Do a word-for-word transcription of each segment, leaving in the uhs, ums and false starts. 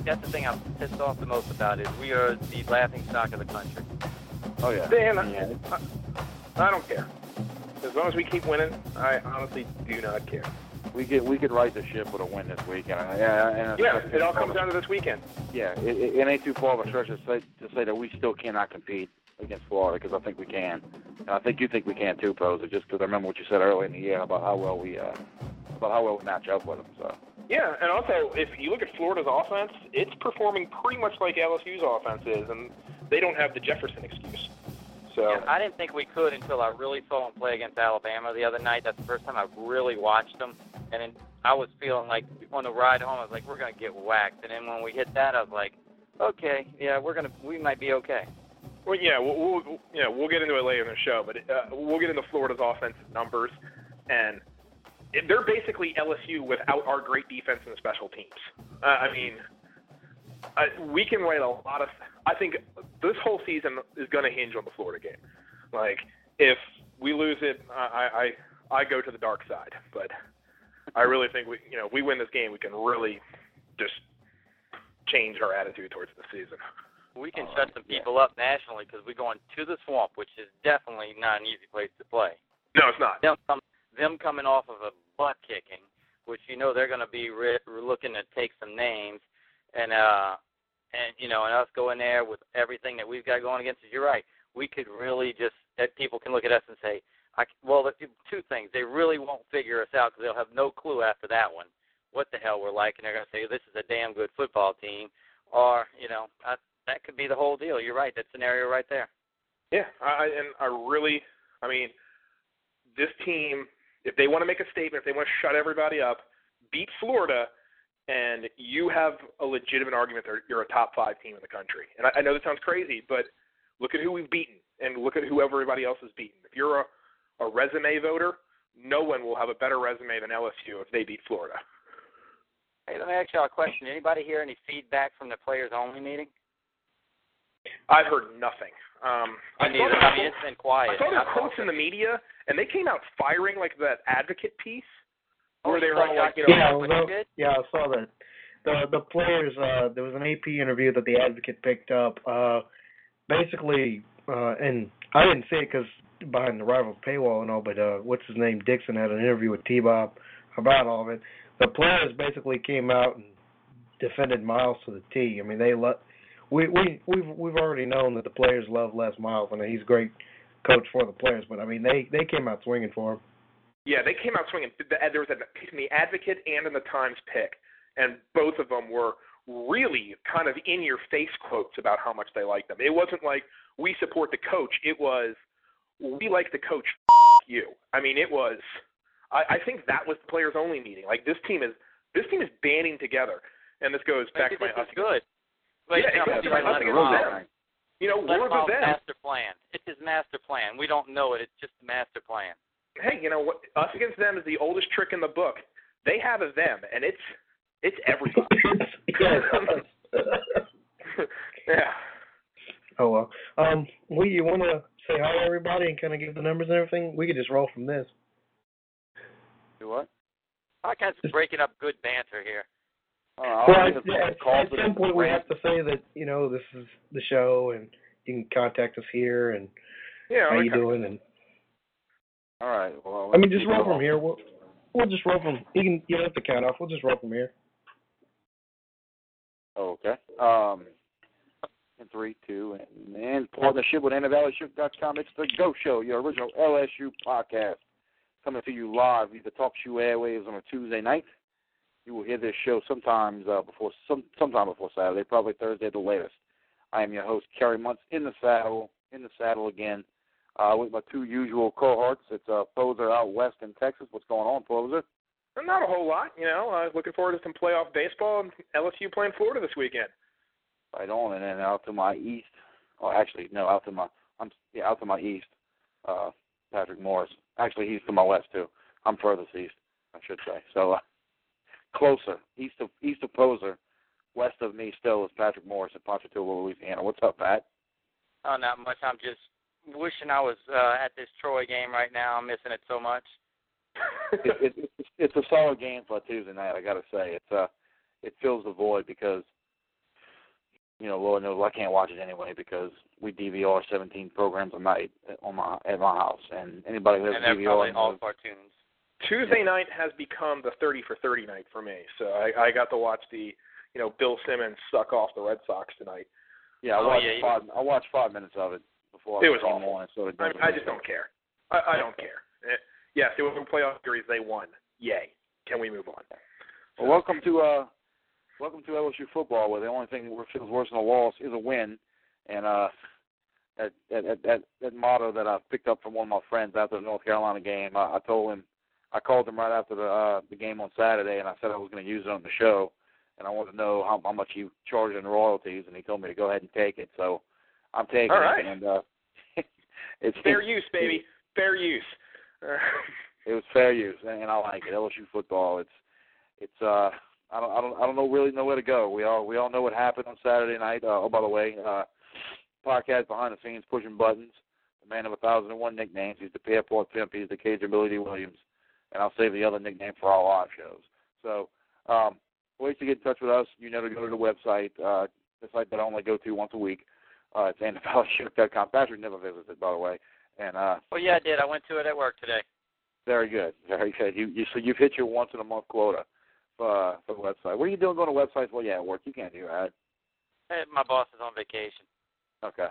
that's the thing I'm pissed off the most about is we are the laughing stock of the country. Oh, yeah. Dan, yeah. I, I don't care. As long as we keep winning, I honestly do not care. We could we could right the ship with a win this weekend. And, and yeah, it all comes down to this weekend. Yeah, it, it, it ain't too far of a stretch to say, to say that we still cannot compete against Florida, because I think we can. And I think you think we can too, Poser, just because I remember what you said earlier in the year about how well we uh, about how well we match up with them. So. Yeah, and also, if you look at Florida's offense, it's performing pretty much like L S U's offense is, and they don't have the Jefferson excuse. So yeah, I didn't think we could until I really saw them play against Alabama the other night. That's the first time I really watched them, and then I was feeling like on the ride home, I was like, we're going to get whacked. And then when we hit that, I was like, okay, yeah, we're gonna, we might be okay. Well, yeah, we'll, we'll you know, we'll get into it later in the show, but uh, we'll get into Florida's offensive numbers, and they're basically L S U without our great defense and special teams. Uh, I mean, I, we can write a lot of. I think this whole season is going to hinge on the Florida game. Like, if we lose it, I, I I go to the dark side. But I really think we, you know, if we win this game, we can really just change our attitude towards the season. We can uh, shut some people yeah. up nationally because we're going to the Swamp, which is definitely not an easy place to play. No, it's not. Them, come, them coming off of a butt kicking, which you know they're going to be re- looking to take some names, and uh, and you know, and us go in there with everything that we've got going against us. You're right. We could really just that people can look at us and say, I, well, the, two things. They really won't figure us out because they'll have no clue after that one what the hell we're like, and they're going to say this is a damn good football team, or you know. I, That could be the whole deal. You're right. That scenario right there. Yeah, I, and I really, I mean, this team, if they want to make a statement, if they want to shut everybody up, beat Florida, and you have a legitimate argument that you're a top five team in the country. And I, I know that sounds crazy, but look at who we've beaten, and look at who everybody else has beaten. If you're a, a resume voter, no one will have a better resume than L S U if they beat Florida. Hey, let me ask y'all a question. Anybody hear any feedback from the players-only meeting? I've heard nothing. Um, I, I, neither. I mean, it's been quiet. I saw their quotes in the media, and they came out firing like that advocate piece, where oh, they were like, you know, yeah, well, yeah, I saw that. The the players, uh, there was an A P interview that the advocate picked up. Uh, basically, uh, and I didn't see it because behind the Rivals paywall and all, but uh, what's his name, Dixon, had an interview with T-Bob about all of it. The players basically came out and defended Miles to the T. I mean, they let. We we we've we've already known that the players love Les Miles, and he's a great coach for the players. But I mean, they, they came out swinging for him. Yeah, they came out swinging. There was a piece in the Advocate and in the Times pick, and both of them were really kind of in your face quotes about how much they liked them. It wasn't like we support the coach. It was we like the coach. F- you. I mean, it was. I, I think that was the players only meeting. Like this team is this team is banding together, and this goes back Maybe to my. This is good. But yeah, you know, exactly. Nothing against them. You know, Les words of them. master plan. It's his master plan. We don't know it. It's just the master plan. Hey, you know what? Us against them is the oldest trick in the book. They have a them, and it's it's everybody. Yeah. Oh well. Um, well, you want to say hi to everybody and kind of give the numbers and everything? We could just roll from this. Do what? I kind of breaking up good banter here. Uh, well, at, at, at some point we have to say that, you know, this is the show and you can contact us here and yeah, how okay. you doing. And all right. Well, I mean, just roll from here. We'll, we'll just roll from, you, can, you don't have to count off. We'll just roll from here. Okay. Um, three, two, and, and partnership with N F L S U dot com. It's the Go Show, your original L S U podcast, coming to you live via the Talk Show airwaves on a Tuesday night. You will hear this show sometimes uh, before some sometime before Saturday, probably Thursday at the latest. I am your host, Kerry Muntz, in the saddle, in the saddle again, uh, with my two usual cohorts. It's uh, Poser out west in Texas. What's going on, Poser? Not a whole lot, you know. Uh, looking forward to some playoff baseball and L S U playing Florida this weekend. Right on, and then out to my east. Oh, actually, no, out to my I'm yeah, out to my east. Uh, Patrick Morris. Actually, he's to my west too. I'm furthest east, I should say. So. Uh, Closer, east of east of Poser, west of me still is Patrick Morris in Ponchatoula, Louisiana. What's up, Pat? Oh, not much. I'm just wishing I was uh, at this Troy game right now. I'm missing it so much. it, it, it's, it's a solid game for a Tuesday night. I got to say, it's uh, it fills the void because you know, Lord knows I can't watch it anyway because we D V R seventeen programs a night on my at my house, and anybody who has and a they're D V R probably all knows, cartoons. Tuesday night has become the thirty for thirty night for me, so I, I got to watch the, you know, Bill Simmons suck off the Red Sox tonight. Yeah, I Oh, watched yeah, five. I watched five minutes of it before I It was came awful. on. So it I, doesn't I really just don't care. I, I don't care. Eh, Yes, it was a playoff series. They won. Yay. Can we move on? Well, welcome to uh, welcome to L S U football, where the only thing that feels worse than a loss is a win, and uh, that that that, that motto that I picked up from one of my friends after the North Carolina game. I, I told him, I called him right after the uh, the game on Saturday, and I said I was going to use it on the show, and I wanted to know how, how much he charged in royalties, and he told me to go ahead and take it. So I'm taking All right. it, and uh, it's Fair use, baby. Fair use. It was fair use, and I like it. L S U football. It's it's uh I don't I don't I don't know really know where to go. We all we all know what happened on Saturday night. Uh, oh, by the way, uh, podcast behind the scenes, pushing buttons. The man of a thousand and one nicknames. He's the Airport Pimp. He's the Cajun Billy D. Williams, and I'll save the other nickname for our live shows. So, um, ways to get in touch with us. You know to go to the website, uh, the site that I only go to once a week. Uh, it's N F L shook dot com. Patrick never visits it, by the way. And uh, Well, yeah, I did. I went to it at work today. very good, very good. You, you so you've hit your once in a month quota for, uh, for the website. What are you doing going to websites while you're at work? You can't do that. Hey, my boss is on vacation. Okay,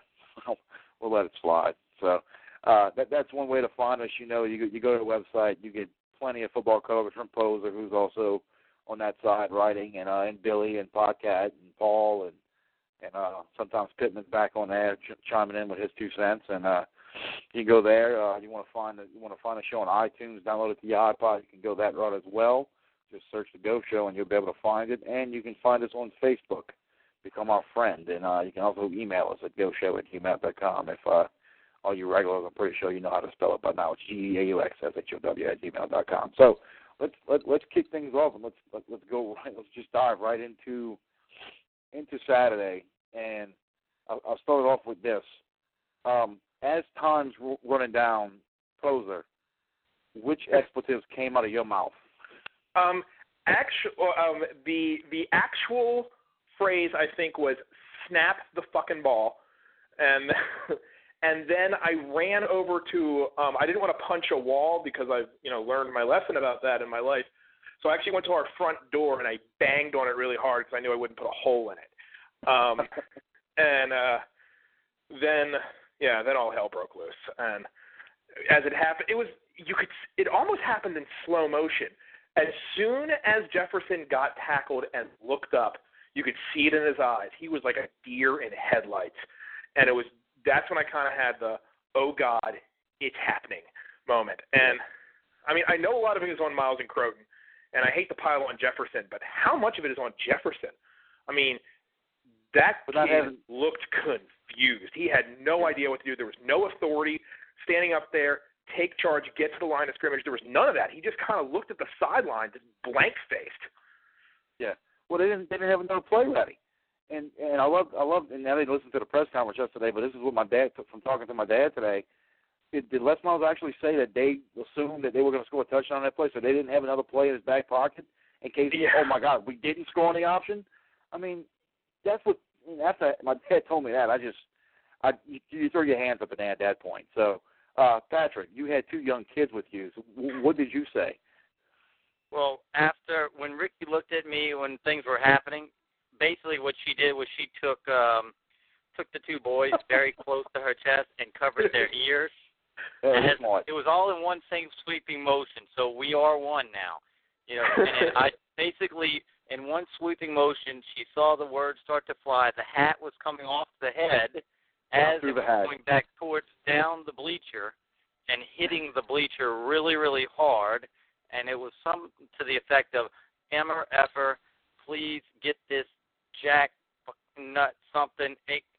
we'll let it slide. So uh, that that's one way to find us. You know, you you go to the website, you get plenty of football coverage from Poser, who's also on that side writing, and uh, and Billy and Podcat and Paul and and uh, sometimes Pittman's back on there ch- chiming in with his two cents. And uh, you can go there. Uh, you want to find the, you want to find a show on iTunes, download it to your iPod. You can go that route as well. Just search the Go Show and you'll be able to find it. And you can find us on Facebook. Become our friend. And uh, you can also email us at go show at gmail dot com. If uh, all you regulars, I'm pretty sure you know how to spell it by now. It's G E A U X S H O W at gmail dot com. So let's let, let's kick things off and let's let, let's go right. Let's just dive right into into Saturday. And I'll, I'll start off with this. Um, as time's r- running down, Poser, which expletives came out of your mouth? Um, actual, um, the the actual phrase I think was "snap the fucking ball," and and then I ran over to. Um, I didn't want to punch a wall because I've you know learned my lesson about that in my life. So I actually went to our front door and I banged on it really hard because I knew I wouldn't put a hole in it. Um, and uh, then yeah, then all hell broke loose. And as it happened, it was you could. It almost happened in slow motion. As soon as Jefferson got tackled and looked up, you could see it in his eyes. He was like a deer in headlights, and it was that's when I kind of had the "oh God, it's happening" moment. And I mean, I know a lot of it is on Miles and Croton, and I hate to pile on Jefferson, but how much of it is on Jefferson? I mean, that But not kid having- looked confused. He had no idea what to do. There was no authority standing up there. Take charge, get to the line of scrimmage. There was none of that. He just kind of looked at the sideline, just blank-faced. Yeah. Well, they didn't. They didn't have another play ready. And and I love I love. And I didn't listen to the press conference yesterday, but this is what my dad took from talking to my dad today. Did, did Les Miles actually say that they assumed that they were going to score a touchdown on that play, so they didn't have another play in his back pocket in case? Yeah. Oh my God, we didn't score on the option. I mean, that's what. After my dad told me that, I just, I you, you throw your hands up in the air at that point. So. Uh, Patrick, you had two young kids with you. So w- what did you say? Well, after when Ricky looked at me when things were happening, basically what she did was she took um, took the two boys very close to her chest and covered their ears. Yeah, And it, it, was it was all in one same sweeping motion. So we are one now. You know, and I basically in one sweeping motion, she saw the words start to fly. The hat was coming off the head. As through it the was hat. going back towards down the bleacher and hitting the bleacher really, really hard, and it was some to the effect of, Emmer, effer, please get this jack nut something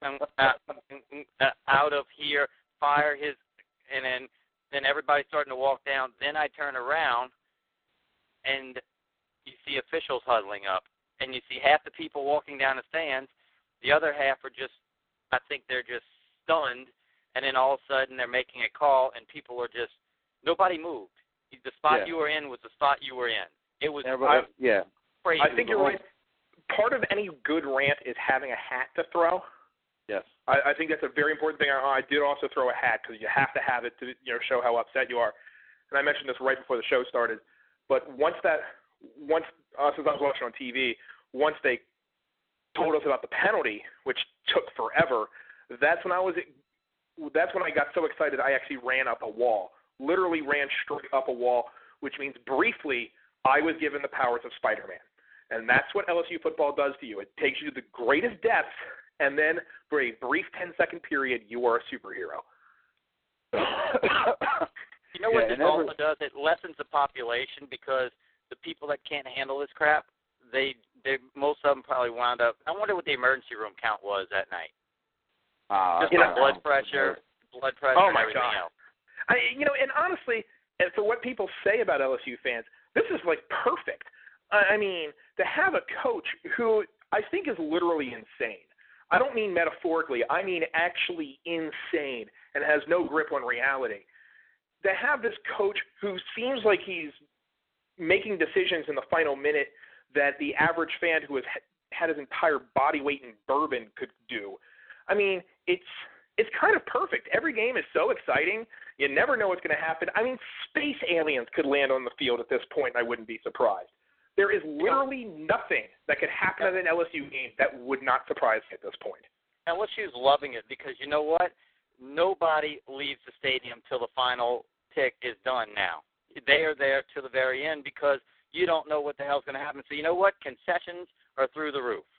out of here, fire his, and then, then everybody's starting to walk down. Then I turn around, and you see officials huddling up, and you see half the people walking down the stands, the other half are just, I think they're just stunned, and then all of a sudden they're making a call, and people are just, nobody moved. The spot Yeah. you were in was the spot you were in. It was Everybody, I, yeah. crazy. I think you're right. part of any good rant is having a hat to throw. Yes. I, I think that's a very important thing. I, I did also throw a hat because you have to have it to you know show how upset you are. And I mentioned this right before the show started. But once that, once uh, since I was watching on T V, once they told us about the penalty, which took forever, that's when I was. That's when I got so excited I actually ran up a wall. Literally ran straight up a wall, which means briefly I was given the powers of Spider-Man. And that's what L S U football does to you. It takes you to the greatest depths, and then for a brief ten-second period, you are a superhero. You know what yeah, this also does? It lessens the population because the people that can't handle this crap, they, they most of them probably wound up. I wonder what the emergency room count was that night. Uh, Just you like know, blood pressure, blood pressure, oh and my everything God. else. I, you know, and honestly, and for what people say about L S U fans, this is like perfect. I mean, to have a coach who I think is literally insane. I don't mean metaphorically. I mean actually insane and has no grip on reality. To have this coach who seems like he's making decisions in the final minute that the average fan who has had his entire body weight in bourbon could do. I mean, it's it's kind of perfect. Every game is so exciting. You never know what's going to happen. I mean, space aliens could land on the field at this point, and I wouldn't be surprised. There is literally nothing that could happen at an L S U game that would not surprise me at this point. L S U's loving it because you know what? Nobody leaves the stadium till the final tick is done now. They are there till the very end because you don't know what the hell's going to happen. So you know what? Concessions are through the roof.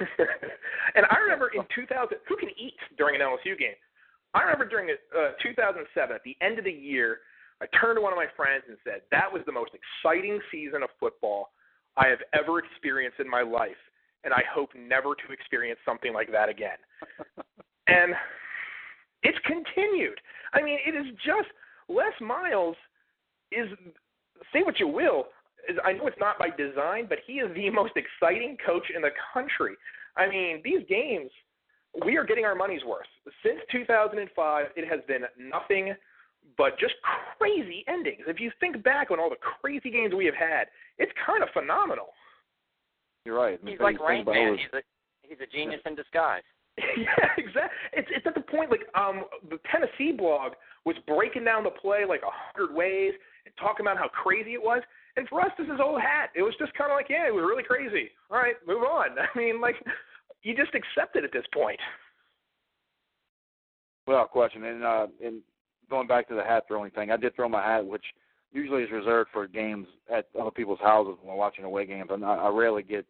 And I remember in two thousand, who can eat during an L S U game? I remember during uh, two thousand seven, at the end of the year, I turned to one of my friends and said, that was the most exciting season of football I have ever experienced in my life, and I hope never to experience something like that again. And it's continued. I mean, it is just, Les Miles is, say what you will, is, I know it's not by design, but he is the most exciting coach in the country. I mean, these games, we are getting our money's worth. Since two thousand five, it has been nothing but just crazy endings. If you think back on all the crazy games we have had, it's kind of phenomenal. You're right. He's like Rain Man. He's a, he's a genius in disguise. Yeah, exactly. It's it's at the point like um the Tennessee blog was breaking down the play like a hundred ways and talking about how crazy it was. And for us, this is old hat. It was just kind of like, yeah, it was really crazy. All right, move on. I mean, like, you just accept it at this point. Without question. And uh, and going back to the hat throwing thing, I did throw my hat, which usually is reserved for games at other people's houses when we're watching away games. I, I rarely get,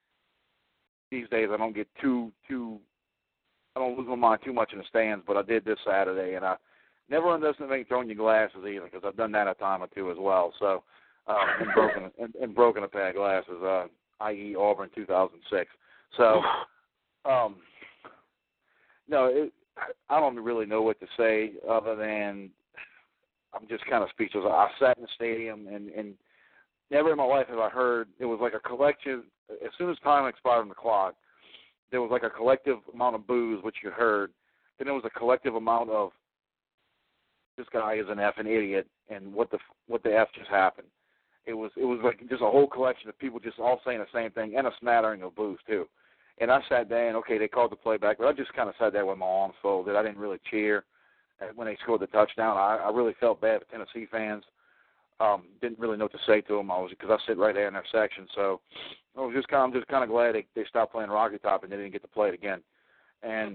these days, I don't get too, too, I don't lose my mind too much in the stands, but I did this Saturday, and I never underestimate throwing your glasses either, because I've done that a time or two as well. So, uh, and broken and, and broken a pair of glasses, uh, that is. Auburn two thousand six. So, um, no, it, I don't really know what to say other than I'm just kind of speechless. I sat in the stadium, and, and never in my life have I heard, it was like a collective, as soon as time expired on the clock, there was like a collective amount of boos, which you heard. Then there was a collective amount of, this guy is an effing idiot, and what the what the F just happened. It was it was like just a whole collection of people just all saying the same thing, and a smattering of boos too. And I sat there, and okay, they called the play back, but I just kind of sat there with my arms folded. I didn't really cheer when they scored the touchdown. I, I really felt bad for Tennessee fans. Um, didn't really know what to say to them. I was because I sit right there in their section, so I was just kind. Of, I'm just kind of glad they, they stopped playing Rocky Top and they didn't get to play it again. And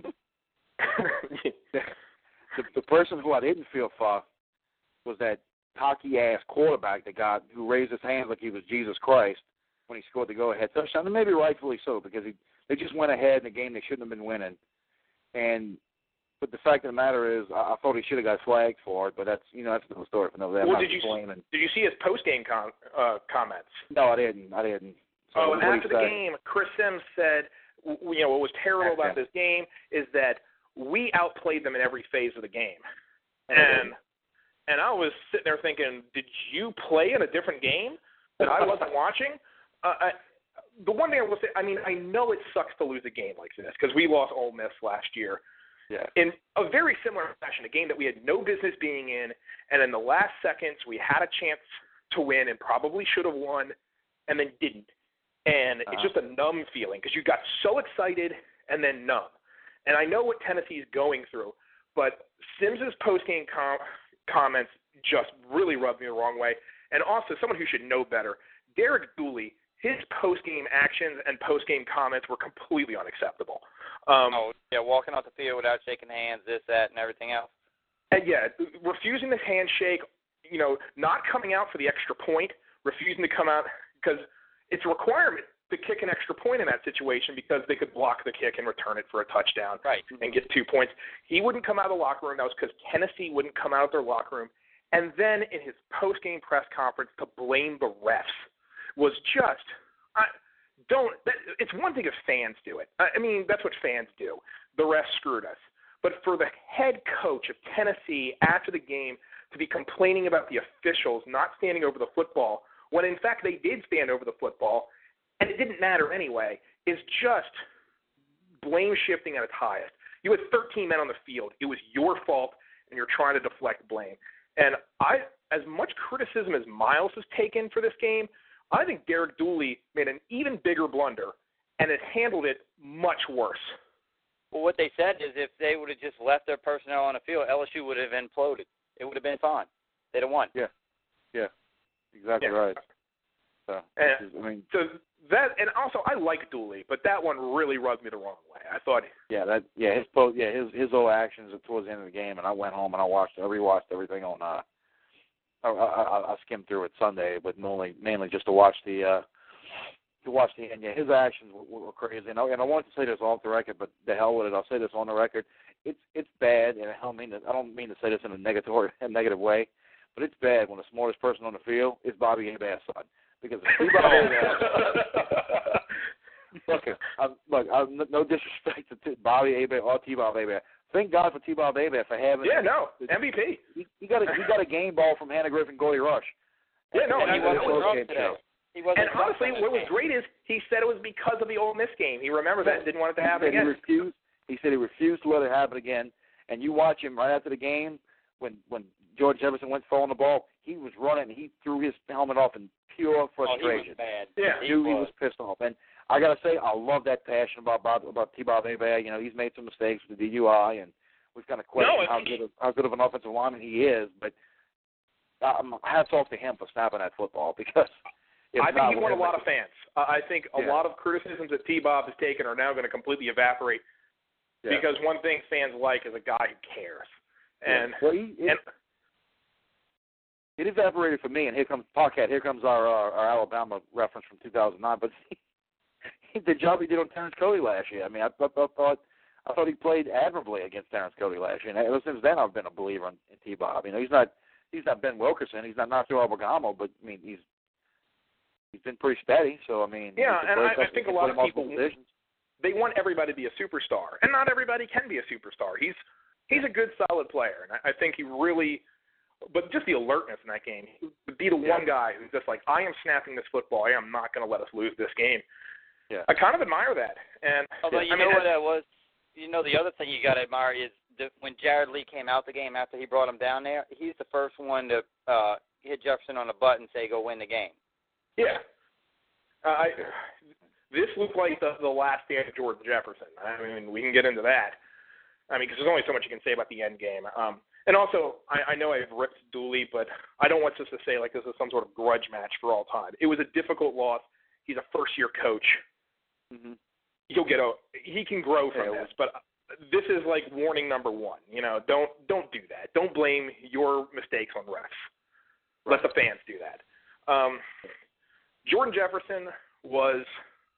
the, the person who I didn't feel for was that cocky ass quarterback that got who raised his hands like he was Jesus Christ when he scored the go-ahead touchdown, and maybe rightfully so because he they just went ahead in a game they shouldn't have been winning. And but the fact of the matter is, I, I thought he should have got flagged for it, but that's you know that's another story for another day. Well, did you did you see his post-game com, uh, comments? No, I didn't. I didn't. So oh, and after the game, Chris Sims said, you know, what was terrible about this game is that we outplayed them in every phase of the game, and and I was sitting there thinking, did you play in a different game that I wasn't watching? Uh, I, the one thing I will say, I mean, I know it sucks to lose a game like this because we lost Ole Miss last year. Yeah. In a very similar fashion, a game that we had no business being in, and in the last seconds we had a chance to win and probably should have won, and then didn't. And uh-huh. it's just a numb feeling because you got so excited and then numb. And I know what Tennessee is going through, but Sims's post-game com- comments just really rubbed me the wrong way. And also, someone who should know better, Derek Dooley, his post-game actions and post-game comments were completely unacceptable. Um, oh, yeah, walking off the field without shaking hands, this, that, and everything else. And yeah, refusing the handshake, you know, not coming out for the extra point, refusing to come out because it's a requirement to kick an extra point in that situation because they could block the kick and return it for a touchdown right. and get two points. He wouldn't come out of the locker room. That was because Tennessee wouldn't come out of their locker room. And then in his post-game press conference to blame the refs was just I, don't. That, it's one thing if fans do it. I mean, that's what fans do. The refs screwed us. But for the head coach of Tennessee after the game to be complaining about the officials not standing over the football when, in fact, they did stand over the football, and it didn't matter anyway, is just blame shifting at its highest. You had thirteen men on the field. It was your fault, and you're trying to deflect blame. And I, as much criticism as Miles has taken for this game, I think Derek Dooley made an even bigger blunder and has handled it much worse. Well, what they said is if they would have just left their personnel on the field, L S U would have imploded. It would have been fine. They'd have won. Yeah, yeah, exactly yeah. right. So, and, is, I mean, so that, and also I like Dooley, but that one really rubbed me the wrong way. I thought, yeah, that, yeah, his post, yeah, his his old actions towards the end of the game, and I went home and I watched, I rewatched everything on. Uh, I, I, I skimmed through it Sunday, but mainly mainly just to watch the uh, to watch the end. Yeah, his actions were, were crazy, and I, and I wanted to say this off the record, but the hell with it, I'll say this on the record. It's it's bad, and I don't mean to, I don't mean to say this in a negative or a negative way, but it's bad when the smartest person on the field is Bobby Abear's son. Because if Bobby Abear, look, I'm, look, I'm, no disrespect to T- Bobby Abear or T-Bob Abear. Thank God for T-Bob Abear for having. Yeah, no, M V P. He, he got a he got a game ball from Hannah Griffin, Gordy Rush. Yeah, no, and he that, wasn't that drunk was, today. He wasn't and honestly, what was great is he said it was because of the Ole Miss game. He remembered that and didn't want it to happen he again. He refused. He said he refused to let it happen again. And you watch him right after the game when when George Jefferson went throwing the ball, he was running. He threw his helmet off in pure frustration. Oh, he was bad. Yeah, he, he, he was. was pissed off. And I got to say, I love that passion about Bob, about T-Bob Abear. You know, he's made some mistakes with the D U I, and we've kind of questioned No, how good of, how good of an offensive lineman he is. But um, hats off to him for snapping that football because I think not, he won a lot of fans. Uh, I think a yeah. lot of criticisms that T-Bob has taken are now going to completely evaporate yeah. because one thing fans like is a guy who cares. And, yeah. well, he, it, and it evaporated for me, and here comes Parkhead. Here comes our uh, our Alabama reference from two thousand nine. But he, the job he did on Terrence Cody last year. I mean, I, I, I thought I thought he played admirably against Terrence Cody last year. And ever since then, I've been a believer in, in T-Bob. You know, he's not he's not Ben Wilkerson. He's not Nacho Albergamo, but I mean, he's he's been pretty steady. So I mean, yeah, and I, I up, think a lot of people positions. they want everybody to be a superstar, and not everybody can be a superstar. He's he's a good, solid player, and I, I think he really. But just the alertness in that game. He would be the yeah. one guy who's just like, I am snapping this football. I am not going to let us lose this game. Yeah. I kind of admire that. And although you I mean, know what that was, you know the other thing you got to admire is the, when Jared Lee came out the game after he brought him down there, he's the first one to uh, hit Jefferson on the butt and say, go win the game. Yeah. Uh, I, this looked like the, the last stand of Jordan Jefferson. I mean, we can get into that. I mean, because there's only so much you can say about the end game. Um, and also, I, I know I've ripped Dooley, but I don't want us to say like this is some sort of grudge match for all time. It was a difficult loss. He's a first-year coach. Mm-hmm. He'll get a he can grow from yeah, this, but this is like warning number one. You know, don't don't do that. Don't blame your mistakes on refs. Let the fans do that. Um, Jordan Jefferson was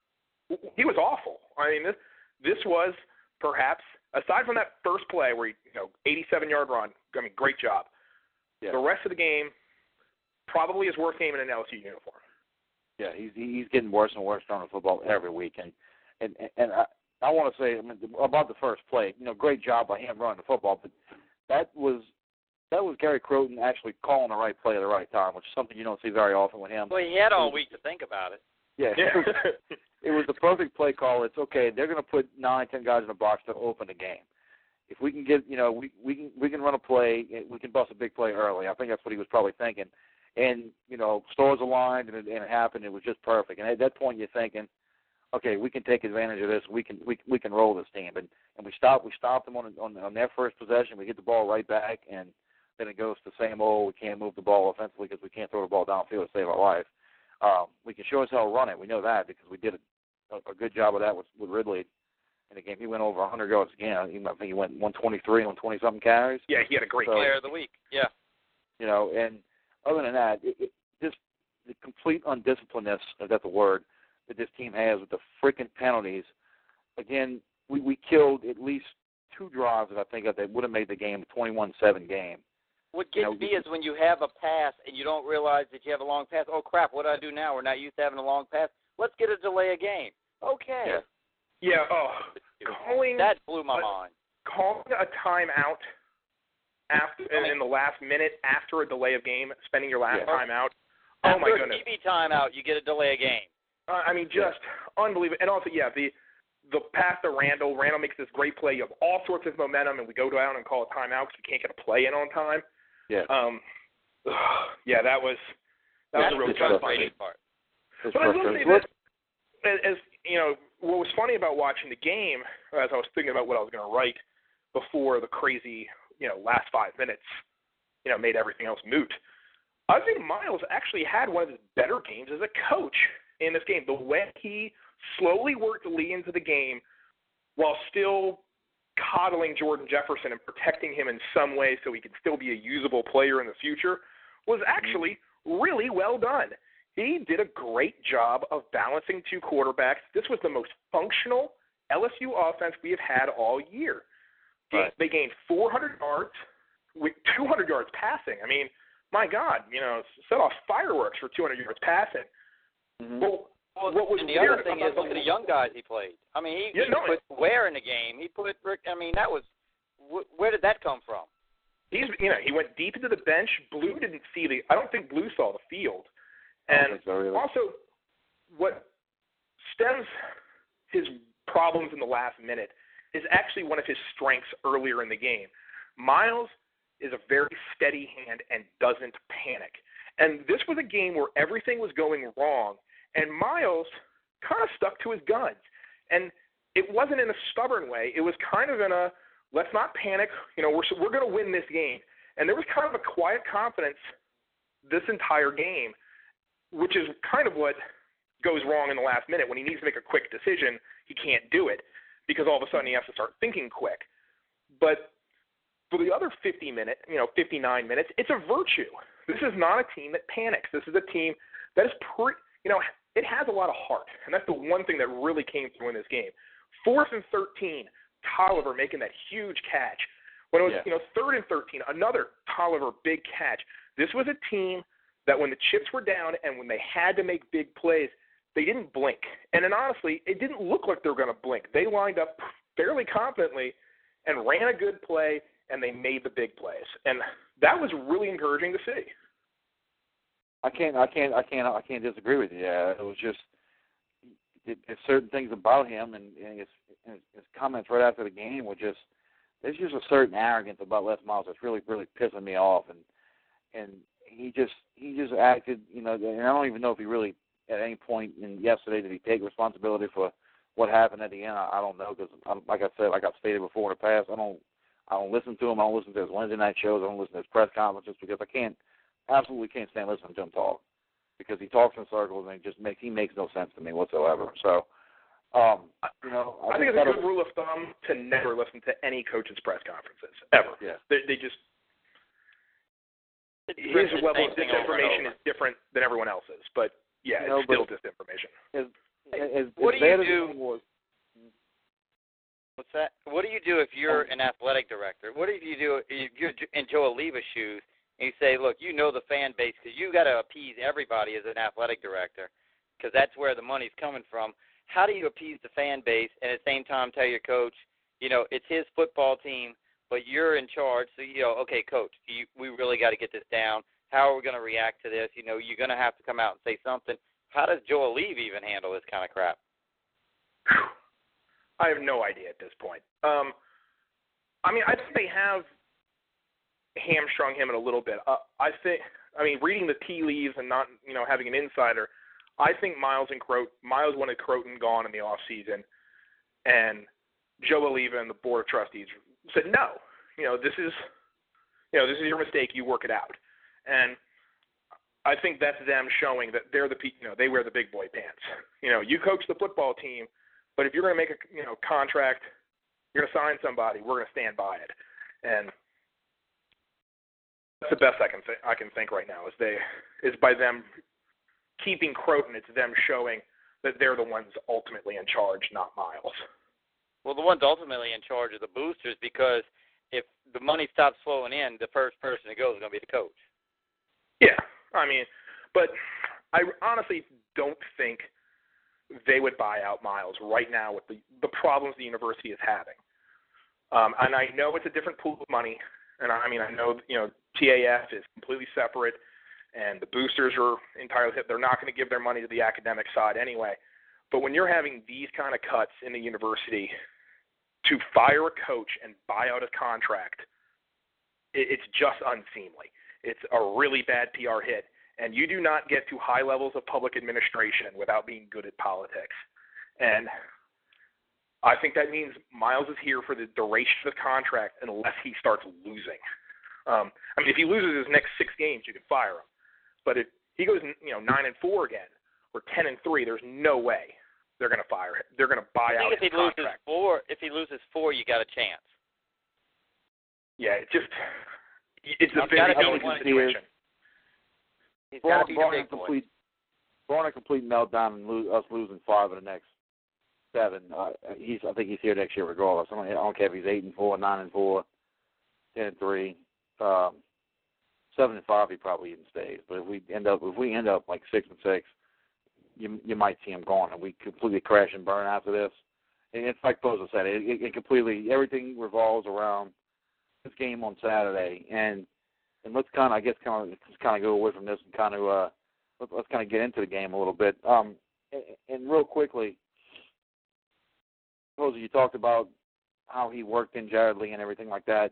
he was awful. I mean, this this was perhaps. Aside from that first play where he, you know, eighty-seven-yard run, I mean, great job. Yeah. The rest of the game probably his worst game in an L S U uniform. Yeah, he's he's getting worse and worse throwing the football every week, and and and I, I want to say I mean, about the first play, you know, great job by him running the football, but that was that was Gary Croton actually calling the right play at the right time, which is something you don't see very often with him. Well, he had all week to think about it. Yeah, yeah. It, was, it was the perfect play call. It's okay. They're going to put nine, ten guys in the box to open the game. If we can get, you know, we we can we can run a play, we can bust a big play early. I think that's what he was probably thinking. and you know, stars aligned, and it, and it happened. It was just perfect. And at that point, you're thinking, okay, we can take advantage of this. We can we we can roll this team. And and we stop we stopped them on on, on their first possession. We get the ball right back, and then it goes to the same old. We can't move the ball offensively because we can't throw the ball downfield to save our life. Um, we can sure as hell run it. We know that because we did a, a good job of that with, with Ridley in the game. He went over one hundred yards again. I think he went one twenty-three on twenty-something carries. Yeah, he had a great so, player of the week. Yeah. You know, and other than that, it, it, just the complete undisciplinedness, if that's a word, that this team has with the freaking penalties. Again, we, we killed at least two drives that I think that would have made the game a twenty-one seven game. What gets you know, me is when you have a pass and you don't realize that you have a long pass. Oh, crap, what do I do now? We're not used to having a long pass. Let's get a delay a game. Okay. Yeah. Yeah, oh, calling that blew my a, mind. Calling a timeout after I mean, in the last minute after a delay of game, spending your last yeah. timeout. Oh after my a goodness! T V timeout, you get a delay a game. Uh, I mean, just yeah. unbelievable. And also, yeah, the the pass to Randall. Randall makes this great play. You have all sorts of momentum, and we go down and call a timeout because we can't get a play in on time. Yeah. Um. Yeah, that was that That's was a real the tough frustrating part. It's But I will say frustrating. this, as, as you know, what was funny about watching the game, as I was thinking about what I was going to write before the crazy, you know, last five minutes, you know, made everything else moot. I think Miles actually had one of his better games as a coach in this game. The way he slowly worked Lee into the game while still coddling Jordan Jefferson and protecting him in some way so he could still be a usable player in the future was actually really well done. He did a great job of balancing two quarterbacks. This was the most functional L S U offense we have had all year. Right. They gained four hundred yards with two hundred yards passing. I mean, my God, you know, set off fireworks for two hundred yards passing. Mm-hmm. Well, Well, what was and the weird other thing about is, the look at the young guys he played. I mean, he, Yeah, he no, put Ware in the game. He put Rick. I mean, that was wh- where did that come from? He's, you know, he went deep into the bench. Blue didn't see the. I don't think Blue saw the field. I don't And think so either. also, what stems his problems in the last minute is actually one of his strengths earlier in the game. Miles is a very steady hand and doesn't panic. And this was a game where everything was going wrong, and Miles kind of stuck to his guns. And it wasn't in a stubborn way. It was kind of in a, let's not panic. You know, we're we're going to win this game. And there was kind of a quiet confidence this entire game, which is kind of what goes wrong in the last minute. When he needs to make a quick decision, he can't do it because all of a sudden he has to start thinking quick. But for the other fifty minutes, you know, fifty-nine minutes, it's a virtue. This is not a team that panics. This is a team that is pretty, you know, it has a lot of heart. And that's the one thing that really came through in this game. Fourth and thirteen, Tolliver making that huge catch. When it was, yeah. you know, third and thirteen, another Tolliver big catch. This was a team that when the chips were down and when they had to make big plays, they didn't blink. And then honestly, it didn't look like they were going to blink. They lined up fairly confidently and ran a good play, and they made the big plays. And that was really encouraging to see. I can't, I can't, I can't, I can't disagree with you. Yeah, it was just it, it's certain things about him, and, and his, his, his comments right after the game were just there's just a certain arrogance about Les Miles that's really, really pissing me off, and and he just he just acted, you know, and I don't even know if he really at any point in yesterday did he take responsibility for what happened at the end. I, I don't know because, like I said, like I've stated before in the past, I don't. I don't listen to him. I don't listen to his Wednesday night shows. I don't listen to his press conferences because I can't, absolutely can't stand listening to him talk because he talks in circles and he just makes he makes no sense to me whatsoever. So, um, you know, I, I think it's a good rule of thumb to never listen to any coach's press conferences ever. Yeah, they, they just It's his the level same of thing over and disinformation over. is different than everyone else's, but yeah, You know, it's still but- disinformation. as, as, What as do you bad as do- the thing was, What's that? What do you do if you're an athletic director? What if you do if you're in Joe Oliva's shoes and you say, look, you know the fan base because you got to appease everybody as an athletic director because that's where the money's coming from. How do you appease the fan base and at the same time tell your coach, you know, it's his football team, but you're in charge. So, you know, okay, coach, you, we really got to get this down. How are we going to react to this? You know, you're going to have to come out and say something. How does Joe Oliva even handle this kind of crap? I have no idea at this point. Um, I mean, I think they have hamstrung him in a little bit. Uh, I think I mean, reading the tea leaves and not, you know, having an insider, I think Miles and Croton, Miles wanted Croton gone in the off season, and Joe Oliva and the board of trustees said no. You know, this is, you know, this is your mistake. You work it out, and I think that's them showing that they're the, you know, they wear the big boy pants. You know, you coach the football team, but if you're going to make a, you know, contract, you're going to sign somebody, we're going to stand by it, and that's the best I can th- I can think right now is they is by them keeping Croton. It's them showing that they're the ones ultimately in charge, not Miles. Well, the ones ultimately in charge are the boosters, because if the money stops flowing in, the first person that goes is going to be the coach. Yeah, I mean, but I honestly don't think they would buy out Miles right now with the, the problems the university is having. Um, and I know it's a different pool of money, and I mean, I know, you know, T A F is completely separate, and the boosters are entirely, they're not going to give their money to the academic side anyway. But when you're having these kind of cuts in the university, to fire a coach and buy out a contract, it, it's just unseemly. It's a really bad P R hit, and you do not get to high levels of public administration without being good at politics. And I think that means Miles is here for the duration of the contract unless he starts losing. Um, I mean, if he loses his next six games, you can fire him. But if he goes, you know, nine and four again or ten and three, there's no way they're going to fire him. They're going to buy I think out if his he contract. loses four, if he loses four, you got a chance. Yeah, it just it's a He's very gotta be delicate one- situation. He's got to be the Born a big boy. complete, born a complete meltdown and lose, us losing five of the next seven. Uh, he's, I think he's here next year regardless. I don't, I don't care if he's eight and four, nine and four, ten and three, um, seven and five. He probably even stays. But if we end up, if we end up like six and six, you you might see him gone, and we completely crash and burn after this. And it's like Pozo said, it, it, it completely everything revolves around this game on Saturday, and and let's kind of I guess kind of let's kind of go away from this and kind of uh let's, let's kind of get into the game a little bit. Um, and, and real quickly, Pozo, you talked about how he worked in Jared Lee and everything like that.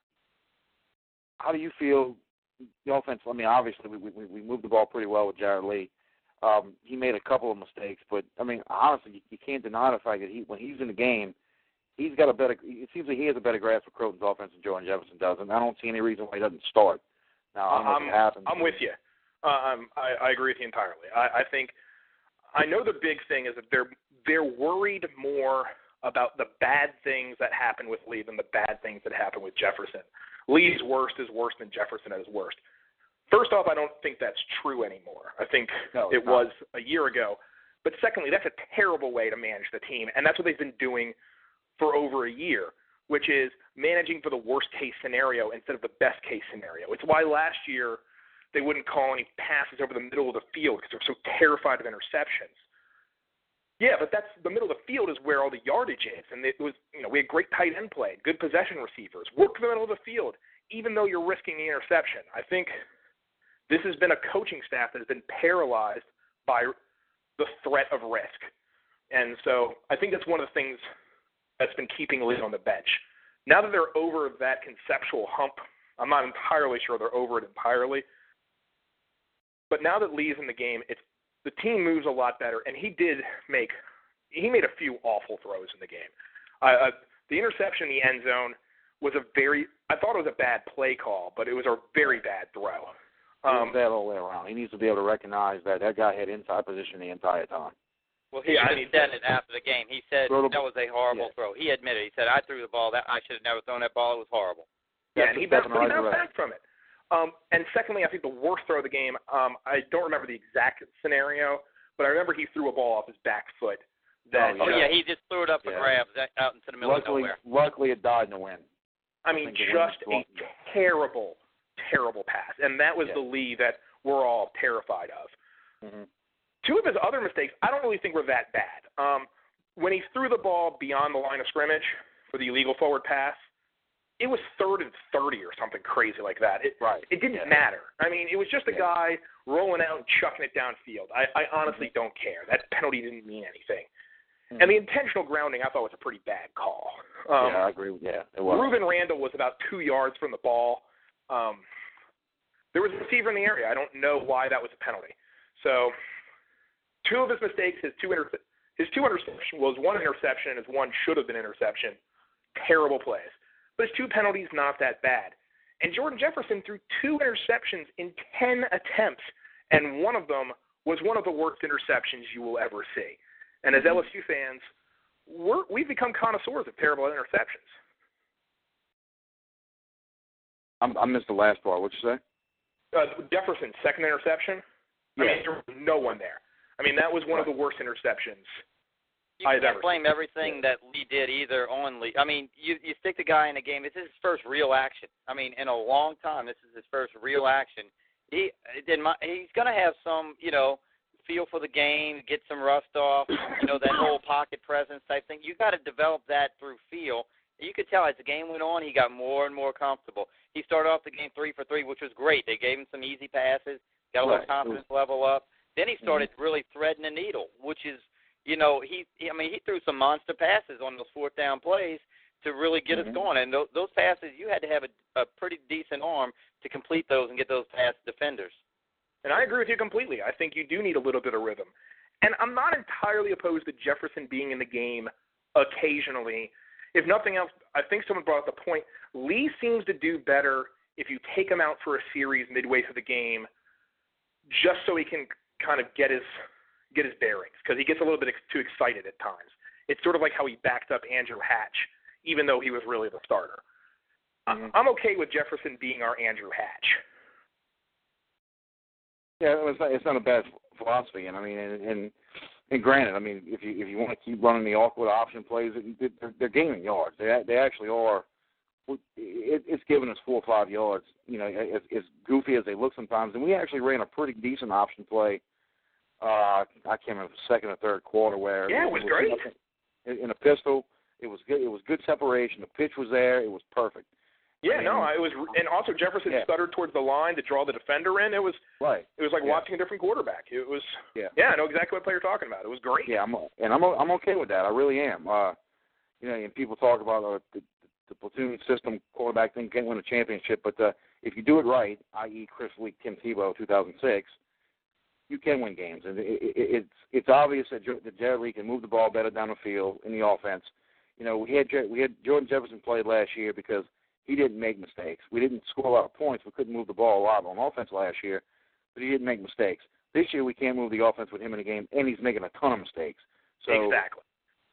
How do you feel the offense? I mean, obviously we we, we moved the ball pretty well with Jared Lee. Um, he made a couple of mistakes, but I mean, honestly, you, you can't deny the fact that he, when he's in the game, he's got a better. It seems like he has a better grasp of Croton's offense than Jordan Jefferson does, and I don't see any reason why he doesn't start. Now, I don't know I'm, if it happens. I'm with you. Um, I, I agree with you entirely. I, I think I know the big thing is that they're they're worried more about the bad things that happen with Lee than the bad things that happen with Jefferson. Lee's worst is worse than Jefferson at his worst. First off, I don't think that's true anymore. I think no, it not. was a year ago. But secondly, that's a terrible way to manage the team, and that's what they've been doing for over a year, which is managing for the worst-case scenario instead of the best-case scenario. It's why last year they wouldn't call any passes over the middle of the field because they were so terrified of interceptions. Yeah, but that's the middle of the field is where all the yardage is, and it was, you know, we had great tight end play, good possession receivers. Work the middle of the field, even though you're risking the interception. I think this has been a coaching staff that has been paralyzed by the threat of risk. And so I think that's one of the things that's been keeping Lee on the bench. Now that they're over that conceptual hump, I'm not entirely sure they're over it entirely. But now that Lee's in the game, it's the team moves a lot better, and he did make he made a few awful throws in the game. Uh, uh, the interception in the end zone was a very I thought it was a bad play call, but it was a very bad throw. Um, that all the way around. He needs to be able to recognize that that guy had inside position the entire time. Well, he yeah, even I mean, said it after the game. He said the, that was a horrible yeah. throw. He admitted. He said, I threw the ball. That I should have never thrown that ball. It was horrible. Yeah, That's and he bounced, right he bounced back from it. Um, and secondly, I think the worst throw of the game, um, I don't remember the exact scenario, but I remember he threw a ball off his back foot. That, Oh, yeah, he just threw it up for yeah. grabs out into the middle luckily, of nowhere. Luckily, it died in the wind. I mean, I think just the wind a terrible, terrible pass. And that was yeah. the Lee that we're all terrified of. Mm-hmm. Two of his other mistakes, I don't really think were that bad. Um, when he threw the ball beyond the line of scrimmage for the illegal forward pass, it was third and thirty or something crazy like that. It, right. it didn't yeah. matter. I mean, it was just a yeah. guy rolling out and chucking it downfield. I, I honestly mm-hmm. don't care. That penalty didn't mean anything. Mm-hmm. And the intentional grounding, I thought was a pretty bad call. Um, yeah, I agree with Yeah, it was. Reuben Randall was about two yards from the ball. Um, there was a receiver in the area. I don't know why that was a penalty. So two of his mistakes, his two inter- his two interception was one interception and his one should have been interception. Terrible plays. But his two penalties, not that bad. And Jordan Jefferson threw two interceptions in ten attempts, and one of them was one of the worst interceptions you will ever see. And as L S U fans, we're, we've become connoisseurs of terrible interceptions. I'm, I missed the last part. What'd you say? Uh, Jefferson's second interception, Yeah. I mean, there was no one there. I mean, that was one Right. of the worst interceptions You I've can't ever blame seen. everything that Lee did either on Lee. I mean, you you stick the guy in the game. This is his first real action. I mean, in a long time, this is his first real action. He did my, he's going to have some, you know, feel for the game, get some rust off, you know, that whole pocket presence type thing. You got to develop that through feel. You could tell as the game went on, he got more and more comfortable. He started off the game three for three, which was great. They gave him some easy passes, got a little Right. confidence level up. Then he started mm-hmm. really threading the needle, which is, you know, he, he, I mean, he threw some monster passes on those fourth down plays to really get mm-hmm. us going. And those, those passes, you had to have a, a pretty decent arm to complete those and get those past defenders. And I agree with you completely. I think you do need a little bit of rhythm. And I'm not entirely opposed to Jefferson being in the game occasionally. If nothing else, I think someone brought up the point, Lee seems to do better if you take him out for a series midway through the game just so he can kind of get his get his bearings, because he gets a little bit too excited at times. It's sort of like how he backed up Andrew Hatch, even though he was really the starter. Mm-hmm. I'm okay with Jefferson being our Andrew Hatch. Yeah, it's not, it's not a bad philosophy, and I mean, and, and and granted, I mean, if you if you want to keep running the awkward option plays, it, they're, they're gaining yards. They they actually are. It, it's giving us four or five yards. You know, as, as goofy as they look sometimes, and we actually ran a pretty decent option play. Uh, I can't remember the second or third quarter where yeah, it was, it was great in a pistol. It was good. It was good separation. The pitch was there. It was perfect. Yeah, I mean, no, it was, and also Jefferson yeah. stuttered towards the line to draw the defender in. It was right. It was like yeah. watching a different quarterback. It was yeah. yeah, I know exactly what play you're talking about. It was great. Yeah, I'm and I'm I'm okay with that. I really am. Uh, you know, and people talk about uh, the, the platoon system quarterback thing can't win a championship, but uh, if you do it right, that is. Chris Leak, Tim Tebow, two thousand six, you can win games, and it, it, it's it's obvious that, jo- that Jared Lee can move the ball better down the field in the offense. You know, we had we had Jordan Jefferson played last year because he didn't make mistakes. We didn't score a lot of points. We couldn't move the ball a lot on offense last year, but he didn't make mistakes. This year we can't move the offense with him in the game, and he's making a ton of mistakes. So exactly.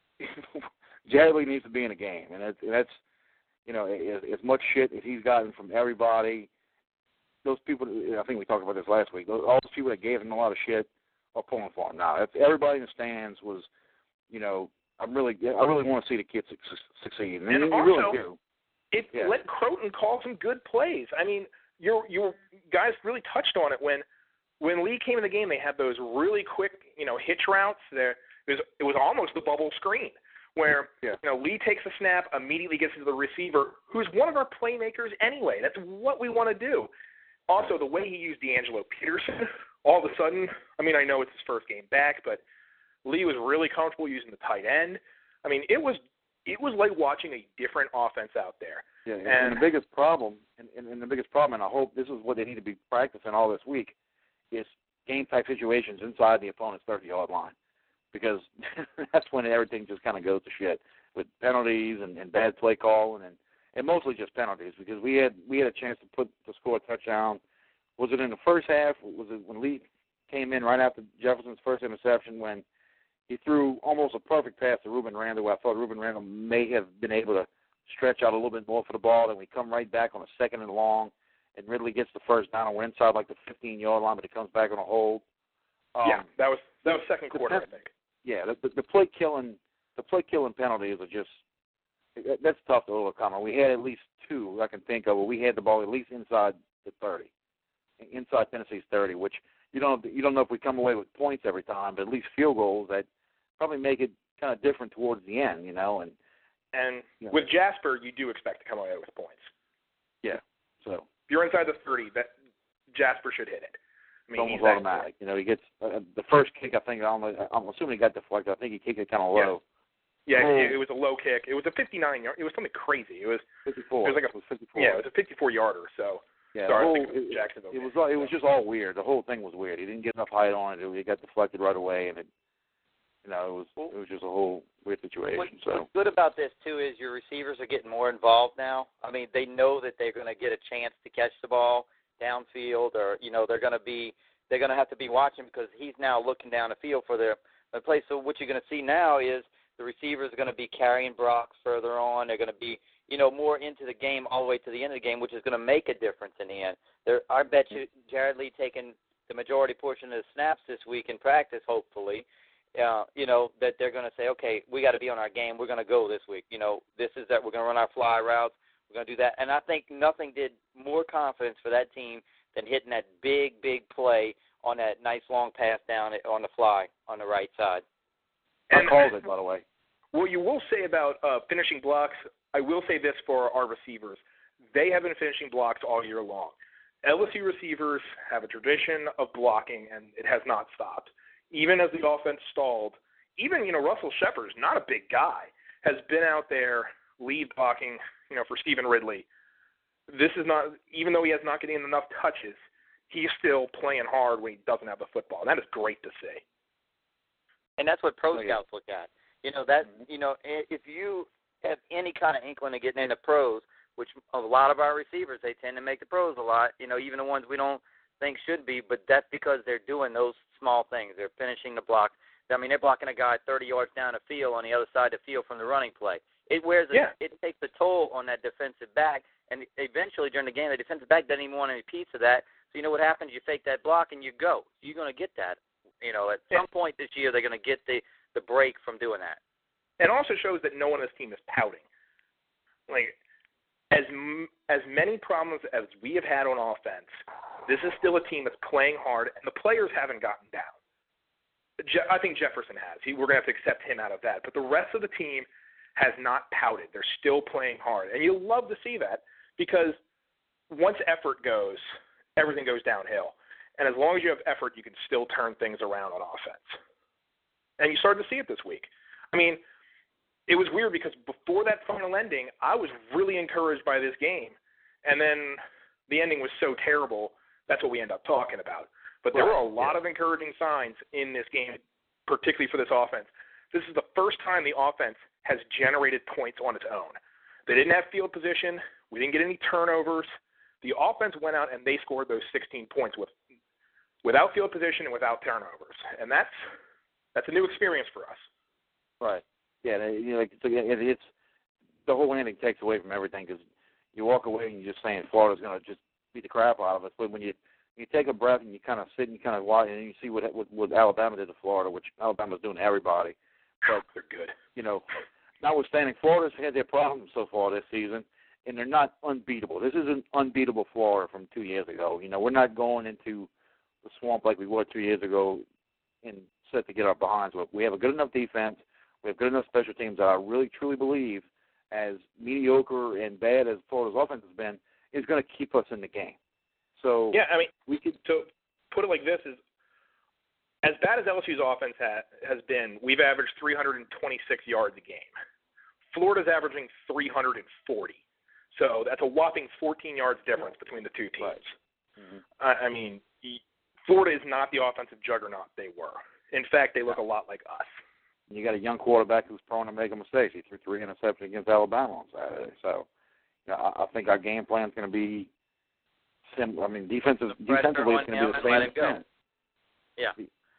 Jared Lee needs to be in the game, and that's, and that's you know, as, as much shit as he's gotten from everybody. Those people, I think we talked about this last week, those, all those people that gave him a lot of shit are pulling for him now. If everybody in the stands was, you know, I'm really, I really want to see the kids su- succeed, and, and you also, really do. It yeah. let Croton call some good plays. I mean, your your guys really touched on it when when Lee came in the game. They had those really quick, you know, hitch routes. There, it was it was almost the bubble screen where yeah. you know Lee takes a snap, immediately gets to the receiver, who's one of our playmakers anyway. That's what we want to do. Also, the way he used D'Angelo Peterson, all of a sudden, I mean, I know it's his first game back, but Lee was really comfortable using the tight end. I mean, it was. It was like watching a different offense out there. Yeah, and, and, and the biggest problem, and, and, and the biggest problem, and I hope this is what they need to be practicing all this week, is game-type situations inside the opponent's thirty-yard line, because that's when everything just kind of goes to shit with penalties and, and bad play calling, and, and mostly just penalties. Because we had we had a chance to put to score a touchdown. Was it in the first half? Was it when Lee came in right after Jefferson's first interception when he threw almost a perfect pass to Ruben Randall, where I thought Ruben Randall may have been able to stretch out a little bit more for the ball. Then we come right back on a second and long, and Ridley gets the first down, and we're inside like the fifteen-yard line, but he comes back on a hold. Um, yeah, that was that was second quarter, I think. Yeah, the, the, the play killing, the play killing penalties are just that's tough to overcome. We had at least two I can think of where we had the ball at least inside the thirty, inside Tennessee's thirty, which you don't you don't know if we come away with points every time, but at least field goals that probably make it kind of different towards the end, you know. And and you know. with Jasper, you do expect to come away with points. Yeah. So if you're inside the thirty, that Jasper should hit it. I mean, it's almost automatic. You know, he gets uh, the first kick. I think I don't know, I'm assuming he got deflected. I think he kicked it kind of low. Yeah, yeah oh. it, it was a low kick. It was a fifty-nine yard. It was something crazy. It was fifty-four. It was like a it was fifty-four. Yeah, it was a fifty-four yarder. So Yeah, Sorry, the whole, I think it was it, Jacksonville. it was all, it was just all weird. The whole thing was weird. He didn't get enough height on it. It got deflected right away, and it, you know, it was it was just a whole weird situation. What, so what's good about this too is your receivers are getting more involved now. I mean, they know that they're going to get a chance to catch the ball downfield, or you know, they're going to be they're going to have to be watching because he's now looking down the field for their, their play. So what you're going to see now is the receivers are going to be carrying Brock further on. They're going to be, you know, more into the game all the way to the end of the game, which is going to make a difference in the end. There, I bet you Jared Lee taking the majority portion of the snaps this week in practice, hopefully, uh, you know, that they're going to say, okay, we got to be on our game. We're going to go this week. You know, this is that we're going to run our fly routes. We're going to do that. And I think nothing did more confidence for that team than hitting that big, big play on that nice long pass down on the fly on the right side. I called it, by the way. What you will say about uh, finishing blocks, I will say this for our receivers. They have been finishing blocks all year long. L S U receivers have a tradition of blocking, and it has not stopped. Even as the offense stalled, even, you know, Russell Shepard's not a big guy, has been out there lead blocking, you know, for Stephen Ridley. This is not, even though he has not getting enough touches, he's still playing hard when he doesn't have the football. That is great to see. And that's what pro Oh, yeah. scouts look at. You know, that, you know, if you have any kind of inkling of getting into pros, which a lot of our receivers, they tend to make the pros a lot, you know, even the ones we don't think should be, but that's because they're doing those small things. They're finishing the block. I mean, they're blocking a guy thirty yards down the field on the other side of the field from the running play. It wears a, Yeah. it takes a toll on that defensive back, and eventually during the game, the defensive back doesn't even want any piece of that. So you know what happens? You fake that block and you go. You're going to get that. You know, at some Yeah. point this year, they're going to get the, the break from doing that. It also shows that no one on this team is pouting. Like, as m- as many problems as we have had on offense, this is still a team that's playing hard, and the players haven't gotten down. Je- I think Jefferson has. He, we're going to have to accept him out of that. But the rest of the team has not pouted. They're still playing hard. And you'll love to see that because once effort goes, everything goes downhill. And as long as you have effort, you can still turn things around on offense. And you started to see it this week. I mean, it was weird because before that final ending, I was really encouraged by this game. And then the ending was so terrible, that's what we end up talking about. But there Right. were a lot Yeah. of encouraging signs in this game, particularly for this offense. This is the first time the offense has generated points on its own. They didn't have field position. We didn't get any turnovers. The offense went out and they scored those sixteen points with without field position and without turnovers. And that's that's a new experience for us. Right. Yeah, they, you know, like, it's, it's the whole ending takes away from everything because you walk away and you're just saying Florida's going to just beat the crap out of us. But when you you take a breath and you kind of sit and you kind of watch and you see what, what what Alabama did to Florida, which Alabama's doing to everybody. But They're good. you know, notwithstanding, Florida's had their problems so far this season, and they're not unbeatable. This isn't unbeatable Florida from two years ago. You know, we're not going into the swamp like we were two years ago and set to get our behinds with. We have a good enough defense. We have good enough special teams that I really, truly believe, as mediocre and bad as Florida's offense has been, is going to keep us in the game. So Yeah, I mean, we could. So put it like this: is as bad as L S U's offense ha, has been, we've averaged three hundred twenty-six yards a game. Florida's averaging three hundred forty. So that's a whopping fourteen yards difference between the two teams. Right. Mm-hmm. I, I mean, Florida is not the offensive juggernaut they were. In fact, they look a lot like us. You got a young quarterback who's prone to making mistakes. He threw three interceptions against Alabama on Saturday. So, you know, I, I think our game plan is going to be similar. I mean, defensive, defensively, it's going to be the same extent. Yeah.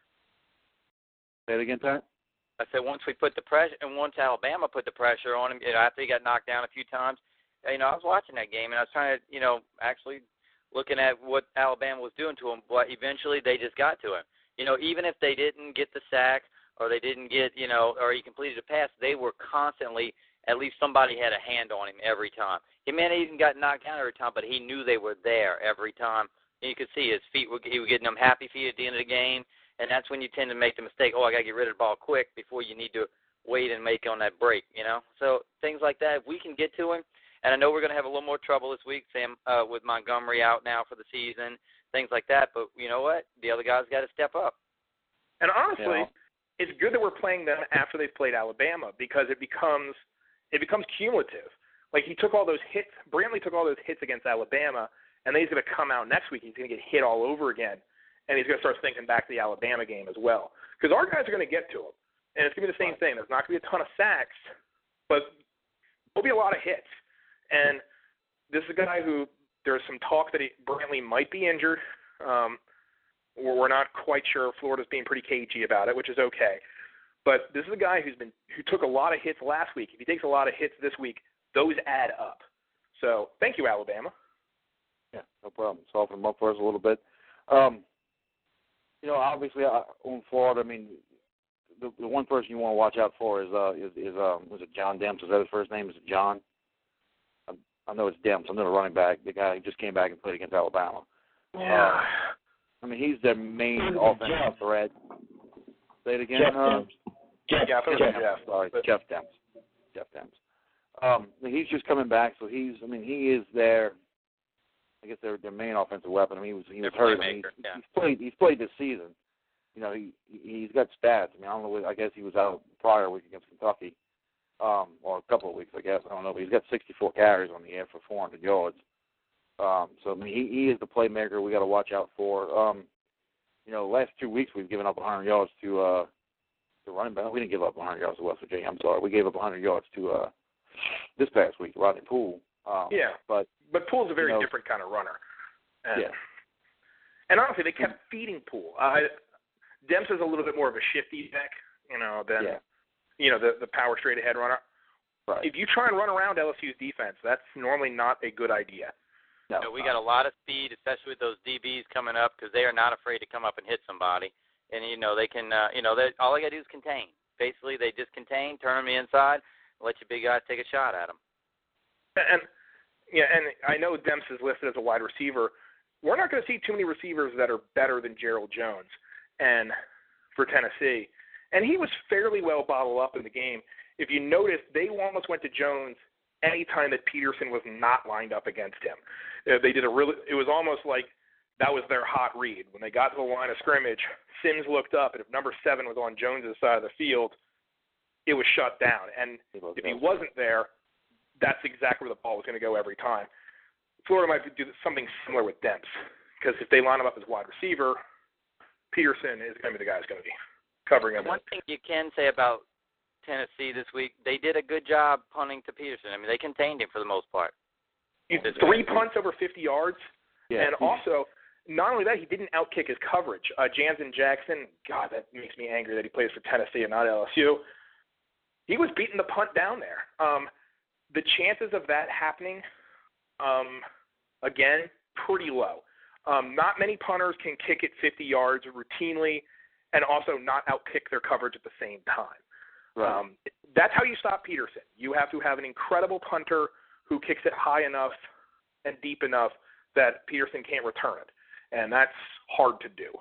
Say it again, Pat? I said once we put the pressure, and once Alabama put the pressure on him, you know, after he got knocked down a few times, you know, I was watching that game and I was trying to, you know, actually looking at what Alabama was doing to him, but eventually they just got to him. You know, even if they didn't get the sack or they didn't get, you know, or he completed a pass, they were constantly, at least somebody had a hand on him every time. He may not even got knocked down every time, but he knew they were there every time. And you could see his feet, were, he was getting them happy feet at the end of the game, and that's when you tend to make the mistake, oh, I got to get rid of the ball quick before you need to wait and make on that break, you know. So things like that, if we can get to him, and I know we're going to have a little more trouble this week, Sam, uh, with Montgomery out now for the season, things like that, but you know what? The other guys got to step up. And honestly, Yeah. it's good that we're playing them after they've played Alabama because it becomes it becomes cumulative. Like he took all those hits, Brantley took all those hits against Alabama, and then he's going to come out next week. He's going to get hit all over again, and he's going to start thinking back to the Alabama game as well. Because our guys are going to get to him, and it's going to be the same thing. There's not going to be a ton of sacks, but there'll be a lot of hits. And this is a guy who there's some talk that he, Brantley might be injured. Um, we're not quite sure. Florida's being pretty cagey about it, which is okay. But this is a guy who's been who took a lot of hits last week. If he takes a lot of hits this week, those add up. So thank you, Alabama. Yeah, no problem. Soften them up for us a little bit. Um, you know, obviously, uh, on Florida, I mean, the, the one person you want to watch out for is uh, is, is um, was it John Demps? Is that his first name? Is it John? I, I know it's Demps. I know the running back, the guy who just came back and played against Alabama. Yeah. Uh, I mean, he's their main offensive threat. Say it again. Jeff uh, Demps. Jeff, yeah, Jeff, Jeff, Jeff, sorry, but, Jeff Demps. Jeff Demps. Um, he's just coming back, so he's. I mean, he is their. I guess their their main offensive weapon. I mean, he was he was hurt. I mean, he's, yeah. he's played. He's played this season. You know, he he's got stats. I mean, I don't know. I guess he was out prior week against Kentucky, um, or a couple of weeks. I guess I don't know. But he's got sixty-four carries on the air for four hundred yards. Um, so I mean, he he is the playmaker we got to watch out for. Um, you know, last two weeks we've given up one hundred yards to uh, to running back. We didn't give up one hundred yards to West Virginia. I'm sorry. We gave up one hundred yards to uh, this past week, Rodney Poole. Um, yeah, but but Poole's a very you know, different kind of runner. And, yeah. And honestly, they kept feeding Poole. Uh, Demps is a little bit more of a shifty back, you know, than yeah. you know the the power straight ahead runner. Right. If you try and run around L S U's defense, that's normally not a good idea. No, You know, we got a lot of speed, especially with those D Bs coming up, because they are not afraid to come up and hit somebody. And, you know, they can, uh, you know, they, all they got to do is contain. Basically, they just contain, turn them inside, and let your big guys take a shot at them. And, yeah, and I know Demps is listed as a wide receiver. We're not going to see too many receivers that are better than Gerald Jones and for Tennessee. And he was fairly well bottled up in the game. If you notice, they almost went to Jones any time that Peterson was not lined up against him. Uh, they did a really – it was almost like that was their hot read. When they got to the line of scrimmage, Sims looked up, and if number seven was on Jones' side of the field, it was shut down. And if he wasn't there, that's exactly where the ball was going to go every time. Florida might do something similar with Demps, because if they line him up as wide receiver, Peterson is going to be the guy who's going to be covering him. One thing you can say about Tennessee this week, they did a good job punting to Peterson. I mean, they contained him for the most part. He did three punts over fifty yards, Yeah. and also, not only that, he didn't outkick his coverage. Uh, Jansen Jackson, God, that makes me angry that he plays for Tennessee and not L S U. He was beating the punt down there. Um, the chances of that happening, um, again, pretty low. Um, not many punters can kick it fifty yards routinely and also not outkick their coverage at the same time. Right. Um, that's how you stop Peterson. You have to have an incredible punter who kicks it high enough and deep enough that Peterson can't return it, and that's hard to do.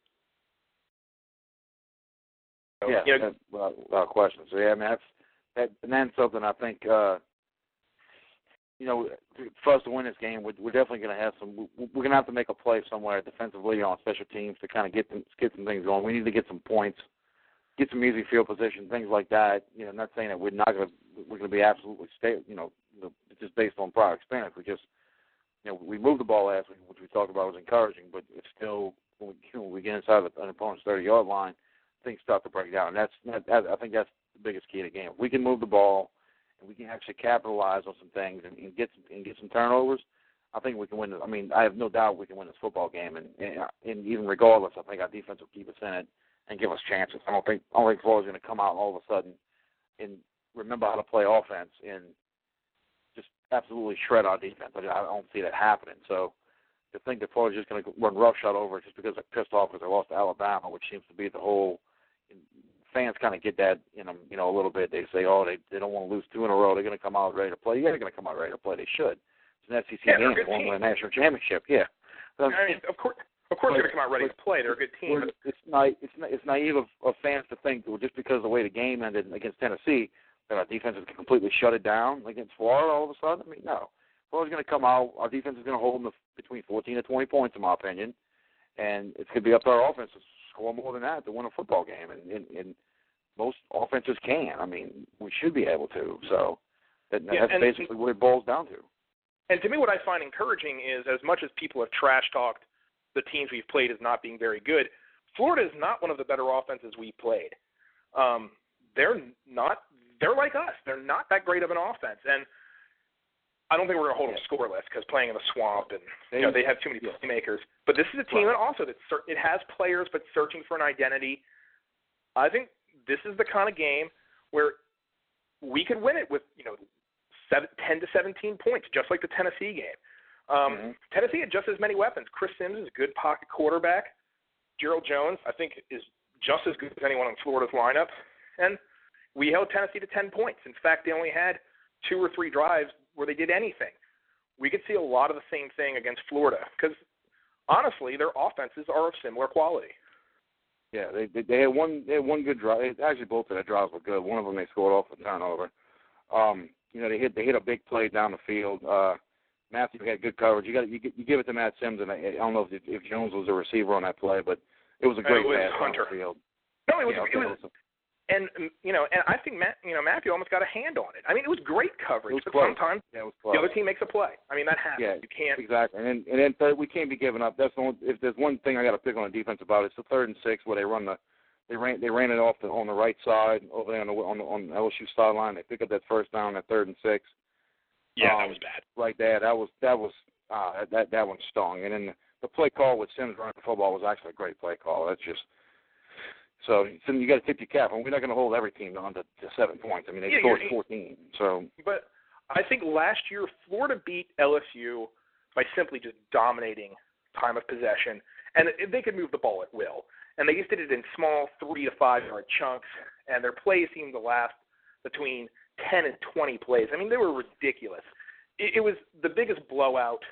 So, yeah, you know, that, without, without question. So, yeah, I mean, that's, that, and that's something I think, uh, you know, for us to win this game, we're, we're definitely going to have some, we're going to have to make a play somewhere defensively on special teams to kind of get them, get some things going. We need to get some points, get some easy field position, things like that. You know, not saying that we're not going to, we're going to be absolutely stay, you know, just based on prior experience. We just, you know, we moved the ball last week, which we talked about was encouraging, but it's still, when we, you know, when we get inside an opponent's thirty-yard line, things start to break down. And that's, that, I think that's the biggest key to the game. If we can move the ball and we can actually capitalize on some things and, and get some, and get some turnovers, I think we can win. I mean, I have no doubt we can win this football game. And, and, and even regardless, I think our defense will keep us in it and give us chances. I don't think, I don't think Florida's going to come out all of a sudden and remember how to play offense and just absolutely shred our defense. I don't see that happening. So to think that Florida's just going to run roughshod over it just because they're pissed off because they lost to Alabama, which seems to be the whole fans kind of get that in them, you know, a little bit. They say, oh, they they don't want to lose two in a row. They're going to come out ready to play. Yeah, they're going to come out ready to play. They should. It's an S E C Yeah, game. they're a good They want to team. win a national championship. Yeah. So, I mean, of course, of course they're going to come out ready to play. They're a good team. But it's na- it's na- it's naive of, of fans to think that just because of the way the game ended against Tennessee that our defense is completely shut it down against Florida all of a sudden. I mean, no. Florida's going to come out. Our defense is going to hold them between fourteen and twenty points, in my opinion, and it's going to be up to our offense to score more than that to win a football game. And, and, and most offenses can. I mean, we should be able to. So that, Yeah, that's and- basically what it boils down to. And to me, what I find encouraging is, as much as people have trash-talked the teams we've played as not being very good, Florida is not one of the better offenses we played. Um, they're not. They're like us. They're not that great of an offense, and I don't think we're going to hold them scoreless because playing in the swamp and you know they have too many playmakers. But this is a team that also that it has players but searching for an identity. I think this is the kind of game where we could win it with you know seven, ten to seventeen points, just like the Tennessee game. Um, mm-hmm. Tennessee had just as many weapons. Chris Sims is a good pocket quarterback. Gerald Jones, I think, is just as good as anyone in Florida's lineup. And we held Tennessee to ten points. In fact, they only had two or three drives where they did anything. We could see a lot of the same thing against Florida because, honestly, their offenses are of similar quality. Yeah, they they, they had one they had one good drive. Actually, both of their drives were good. One of them they scored off a turnover. Um, you know, they hit they hit a big play down the field. Uh, Matthew had good coverage. You got you, you give it to Matt Sims, and I, I don't know if, if Jones was a receiver on that play, but it was a great uh, pass Hunter. down the field. No, it was. You know, it was and you know, and I think Matt, you know, Matthew almost got a hand on it. I mean, it was great coverage. It was but close. sometimes yeah, it was the other team makes a play. I mean, that happens. Yeah, you can't exactly. And then, and then third, we can't be giving up. That's the only, if there's one thing I got to pick on the defense about, it's the third and six where they run the they ran they ran it off the, on the right side over there on the on the, on the L S U sideline. They pick up that first down at third and six. Yeah, um, that was bad. Right there, that was that was uh, that that one stung. And then the, the play call with Sims running the football was actually a great play call. That's just. So, so you got to tip your cap, and we're not going to hold every team on to, to seven points. I mean, they yeah, scored fourteen. So, but I think last year Florida beat L S U by simply just dominating time of possession, and they could move the ball at will. And they just did it in small three to five yard chunks, and their plays seemed to last between ten and twenty plays. I mean, they were ridiculous. It, it was the biggest blowout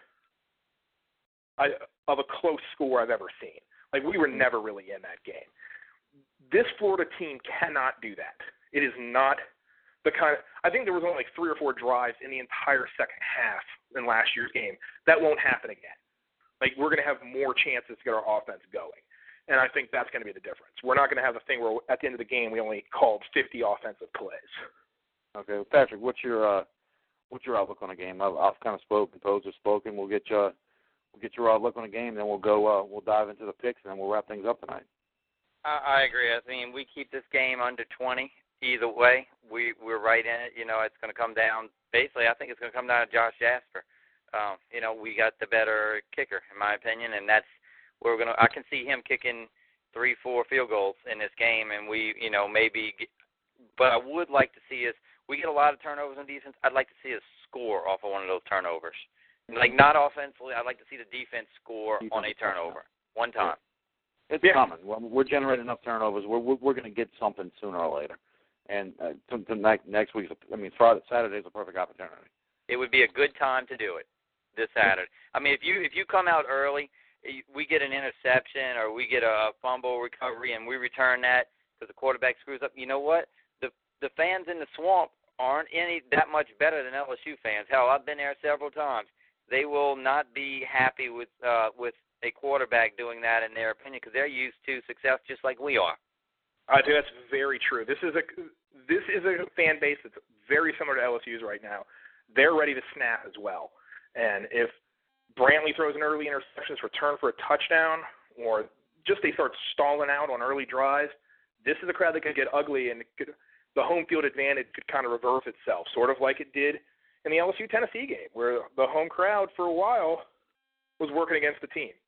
I, of a close score I've ever seen. Like, we were never really in that game. This Florida team cannot do that. It is not the kind of – I think there was only like three or four drives in the entire second half in last year's game. That won't happen again. Like, we're going to have more chances to get our offense going. And I think that's going to be the difference. We're not going to have the thing where at the end of the game we only called fifty offensive plays. Okay, well, Patrick, what's your uh, what's your outlook on the game? I've, I've kind of spoken, Pose has spoken. We'll get you we'll get your outlook on the game, then we'll go uh, we'll dive into the picks, and then we'll wrap things up tonight. I, I agree. I mean, we keep this game under twenty either way. We we're right in it. You know, it's going to come down. Basically, I think it's going to come down to Josh Jasper. Um, you know, we got the better kicker, in my opinion, and that's where we're going to. I can see him kicking three, four field goals in this game, and we, you know, maybe. Get, but I would like to see us. We get a lot of turnovers on defense. I'd like to see us score off of one of those turnovers. Like, not offensively. I'd like to see the defense score defense on a turnover one time. It's yeah. coming. We're, we're generating enough turnovers. We're we're, we're going to get something sooner or later. And uh, to, to next next week, I mean, Friday, Saturday's a perfect opportunity. It would be a good time to do it this Saturday. I mean, if you if you come out early, we get an interception or we get a fumble recovery and we return that because the quarterback screws up. You know what? The the fans in the swamp aren't any that much better than L S U fans. Hell, I've been there several times. They will not be happy with uh, with a quarterback doing that in their opinion because they're used to success just like we are. I think that's very true. This is a this is a fan base that's very similar to L S U's right now. They're ready to snap as well. And if Brantley throws an early interception, return for a touchdown, or just they start stalling out on early drives, this is a crowd that could get ugly, and it could, the home field advantage could kind of reverse itself, sort of like it did in the L S U-Tennessee game, where the home crowd for a while was working against the team.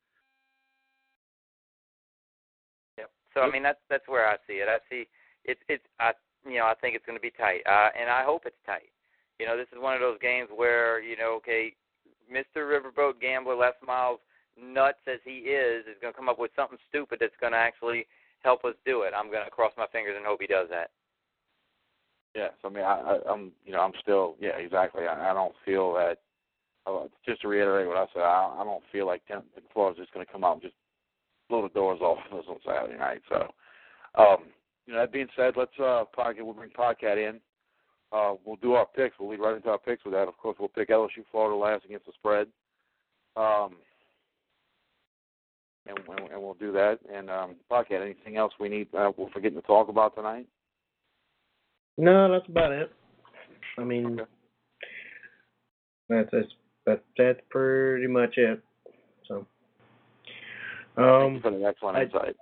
Yep. So I mean that's that's where I see it. I see it's it's I you know I think it's going to be tight, uh, and I hope it's tight. You know, this is one of those games where you know, okay, Mister Riverboat Gambler, Les Miles, nuts as he is, is going to come up with something stupid that's going to actually help us do it. I'm going to cross my fingers and hope he does that. Yes, I mean, I, I, I'm, you know, I'm still, yeah, exactly. I, I don't feel that. Uh, just to reiterate what I said, I, I don't feel like Tim Florida's just going to come out and just blow the doors off us on Saturday night. So, um, you know, that being said, let's uh, podcast. We'll bring Podcat in. Uh, we'll do our picks. We'll lead right into our picks with that. Of course, we'll pick L S U Florida last against the spread. Um, and, and we'll do that. And, um, Podcat, anything else we need, uh, we're forgetting to talk about tonight? No, that's about it. I mean, okay. that's, that's that that's pretty much it. So, Thank you um, for the excellent I- insight.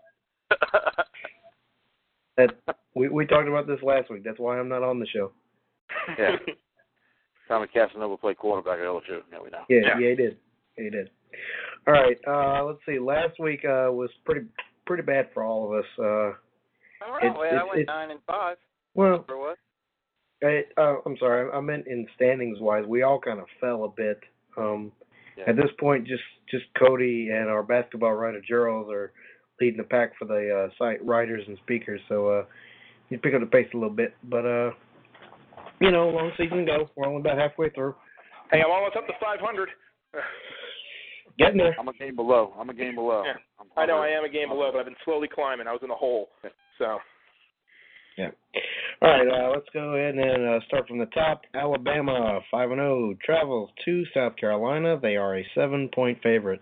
that we we talked about this last week. That's why I'm not on the show. Yeah. Tommy Casanova played quarterback at L S U. Yeah, we know. Yeah, Yeah. yeah, he did. Yeah, he did. All right. Uh, let's see. Last week uh, was pretty pretty bad for all of us. Uh, All right, It- well, it- I went it- nine and five. well, Or what? I, uh, I'm sorry. I meant in standings wise, we all kind of fell a bit. Um, Yeah. At this point, just just Cody and our basketball writer Gerald are leading the pack for the uh, site writers and speakers. So uh, you pick up the pace a little bit, but uh, you know, long season to go. We're only about halfway through. Hey, I'm almost up to five hundred. Getting there. I'm a game below. I'm a game below. Yeah. I'm, I know I am a game below, but I've been slowly climbing. I was in the hole. So. Yeah. All right. Uh, let's go ahead and uh, start from the top. Alabama five and zero travels to South Carolina. They are a seven-point favorite.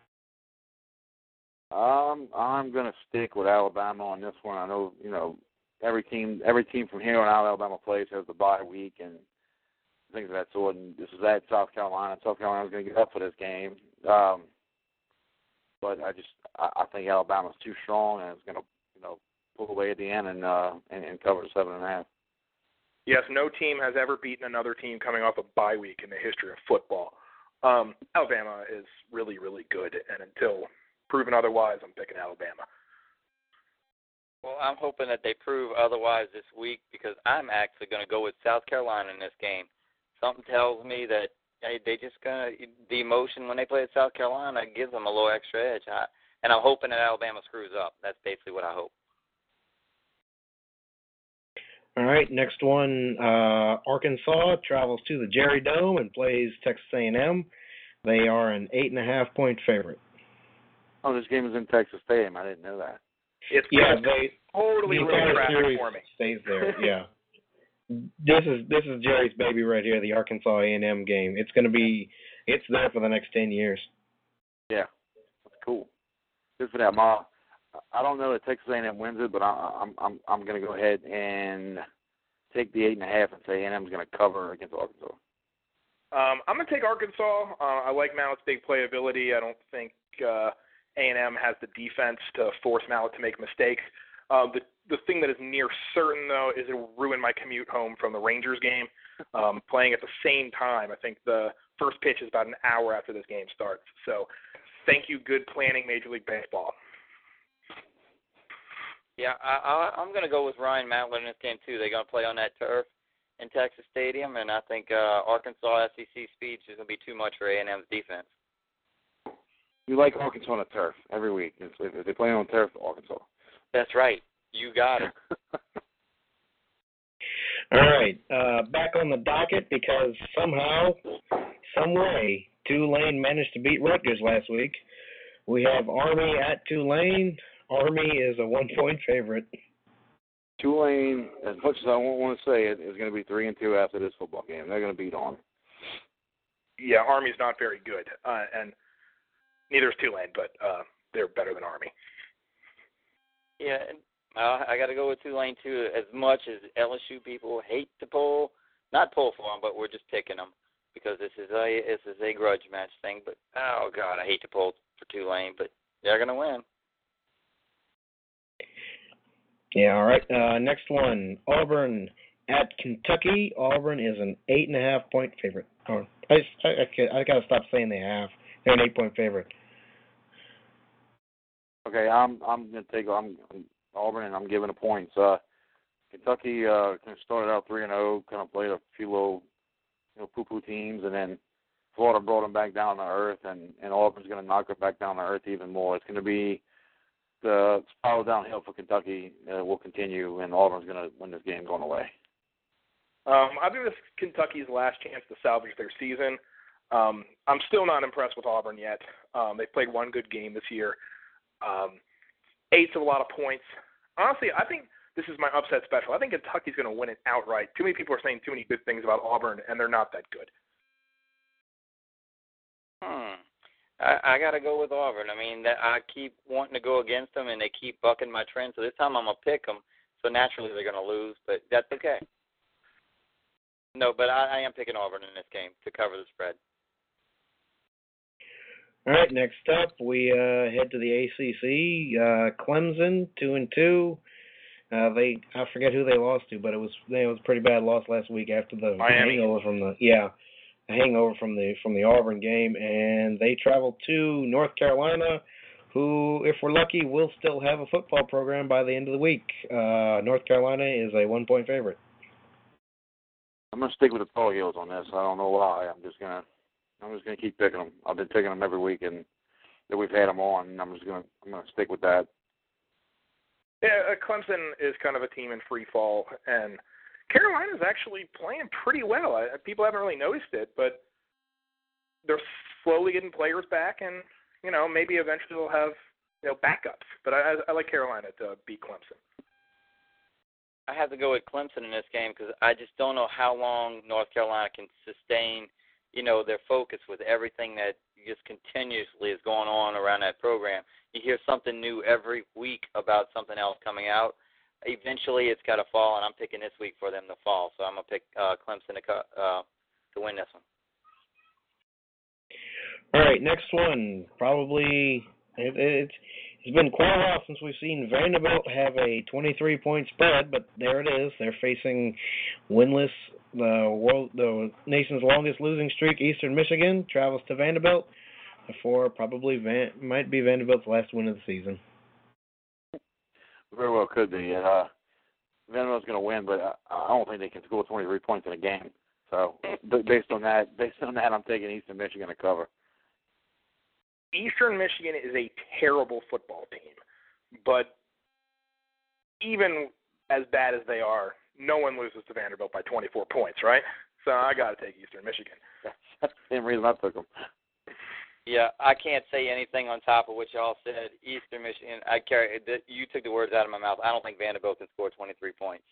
Um, I'm gonna stick with Alabama on this one. I know, you know, every team, every team from here on out Alabama plays has the bye week and things of that sort. And this is at South Carolina. South Carolina's gonna get up for this game. Um, but I just, I, I think Alabama's too strong and it's gonna, you know, pull away at the end and uh and, and cover seven and a half. Yes, no team has ever beaten another team coming off a bye week in the history of football. Um, Alabama is really, really good, and until proven otherwise, I'm picking Alabama. Well, I'm hoping that they prove otherwise this week because I'm actually going to go with South Carolina in this game. Something tells me that hey, they just gonna the emotion when they play at South Carolina gives them a little extra edge, I, and I'm hoping that Alabama screws up. That's basically what I hope. All right. Next one. Uh, Arkansas travels to the Jerry Dome and plays Texas A and M. They are an eight and a half point favorite. Oh, this game is in Texas Stadium. I didn't know that. It's Yeah, gonna they totally the ruin entire traffic series for me. stays there. Yeah. This is this is Jerry's baby right here, the Arkansas A and M game. It's going to be it's there for the next ten years. Yeah, that's cool. Good for that, Ma. I don't know that Texas A and M wins it, but I, I'm I'm I'm going to go ahead and take the eight and a half and say A and M is going to cover against Arkansas. Um, I'm going to take Arkansas. Uh, I like Mallett's big playability. I don't think uh, A and M has the defense to force Mallett to make mistakes. Uh, the the thing that is near certain, though, is it will ruin my commute home from the Rangers game. Um, playing at the same time, I think the first pitch is about an hour after this game starts. So thank you, good planning, Major League Baseball. Yeah, I, I, I'm going to go with Ryan Mallett in this game, too. They're going to play on that turf in Texas Stadium, and I think uh, Arkansas S E C speed is going to be too much for A and M's defense. You like Arkansas on the turf every week. If, if they play on turf, Arkansas. That's right. You got it. All right, uh, back on the docket because somehow, some way, Tulane managed to beat Rutgers last week. We have Army at Tulane. Army is a one-point favorite. Tulane, as much as I won't want to say it, is going to be three and two after this football game. They're going to beat Army. Yeah, Army's not very good, uh, and neither is Tulane, but uh, they're better than Army. Yeah, uh, I got to go with Tulane, too. As much as L S U people hate to pull, not pull for them, but we're just picking them because this is a this is a grudge match thing. But, oh, God, I hate to pull for Tulane, but they're going to win. Yeah, all right. Uh, next one, Auburn at Kentucky. Auburn is an eight and a half point favorite. Oh, I just, I, I, I got to stop saying they have. They're an eight point favorite. Okay, I'm I'm going to take I'm, I'm Auburn and I'm giving the points. Uh, Kentucky uh, started out three and zero, kind of played a few little, you know, poo-poo teams, and then Florida brought them back down to earth, and and Auburn's going to knock it back down to earth even more. It's going to be the spiral downhill for Kentucky uh, will continue, and Auburn's going to win this game going away. Um, I think this is Kentucky's last chance to salvage their season. Um, I'm still not impressed with Auburn yet. Um, they've played one good game this year. Um, eight's a lot of points. Honestly, I think this is my upset special. I think Kentucky's going to win it outright. Too many people are saying too many good things about Auburn, and they're not that good. Hmm. I, I got to go with Auburn. I mean, that, I keep wanting to go against them, and they keep bucking my trend. So this time I'm going to pick them. So naturally they're going to lose, but that's okay. No, but I, I am picking Auburn in this game to cover the spread. All right, next up, we uh, head to the A C C. Uh, Clemson, two and two. Uh, they I forget who they lost to, but it was it was a pretty bad loss last week after the Miami. hangover from the yeah, the hangover from the from the Auburn game, and they traveled to North Carolina, who, if we're lucky, will still have a football program by the end of the week. Uh, North Carolina is a one point favorite. I'm gonna stick with the Tar Heels on this. I don't know why. I'm just gonna I'm just gonna keep picking them. I've been picking them every week, and that we've had them on. And I'm just gonna I'm gonna stick with that. Yeah, uh, Clemson is kind of a team in free fall, and Carolina's actually playing pretty well. I, people haven't really noticed it, but they're slowly getting players back, and you know maybe eventually they'll have you know backups. But I, I like Carolina to beat Clemson. I have to go with Clemson in this game because I just don't know how long North Carolina can sustain, you know, their focus with everything that just continuously is going on around that program. You hear something new every week about something else coming out. Eventually, it's got to fall, and I'm picking this week for them to fall. So I'm gonna pick uh, Clemson to uh, to win this one. All right, next one. Probably it, it's it's been quite a while since we've seen Vanderbilt have a twenty-three point spread, but there it is. They're facing winless, the world, the nation's longest losing streak. Eastern Michigan travels to Vanderbilt for probably Van, might be Vanderbilt's last win of the season. Very well could be. Uh, Vanderbilt's going to win, but I, I don't think they can score twenty-three points in a game. So based on that, based on that, I'm taking Eastern Michigan to cover. Eastern Michigan is a terrible football team, but even as bad as they are, no one loses to Vanderbilt by twenty-four points, right? So I got to take Eastern Michigan. That's the same reason I took them. Yeah, I can't say anything on top of what y'all said. Eastern Michigan, I carry. You took the words out of my mouth. I don't think Vanderbilt can score twenty-three points.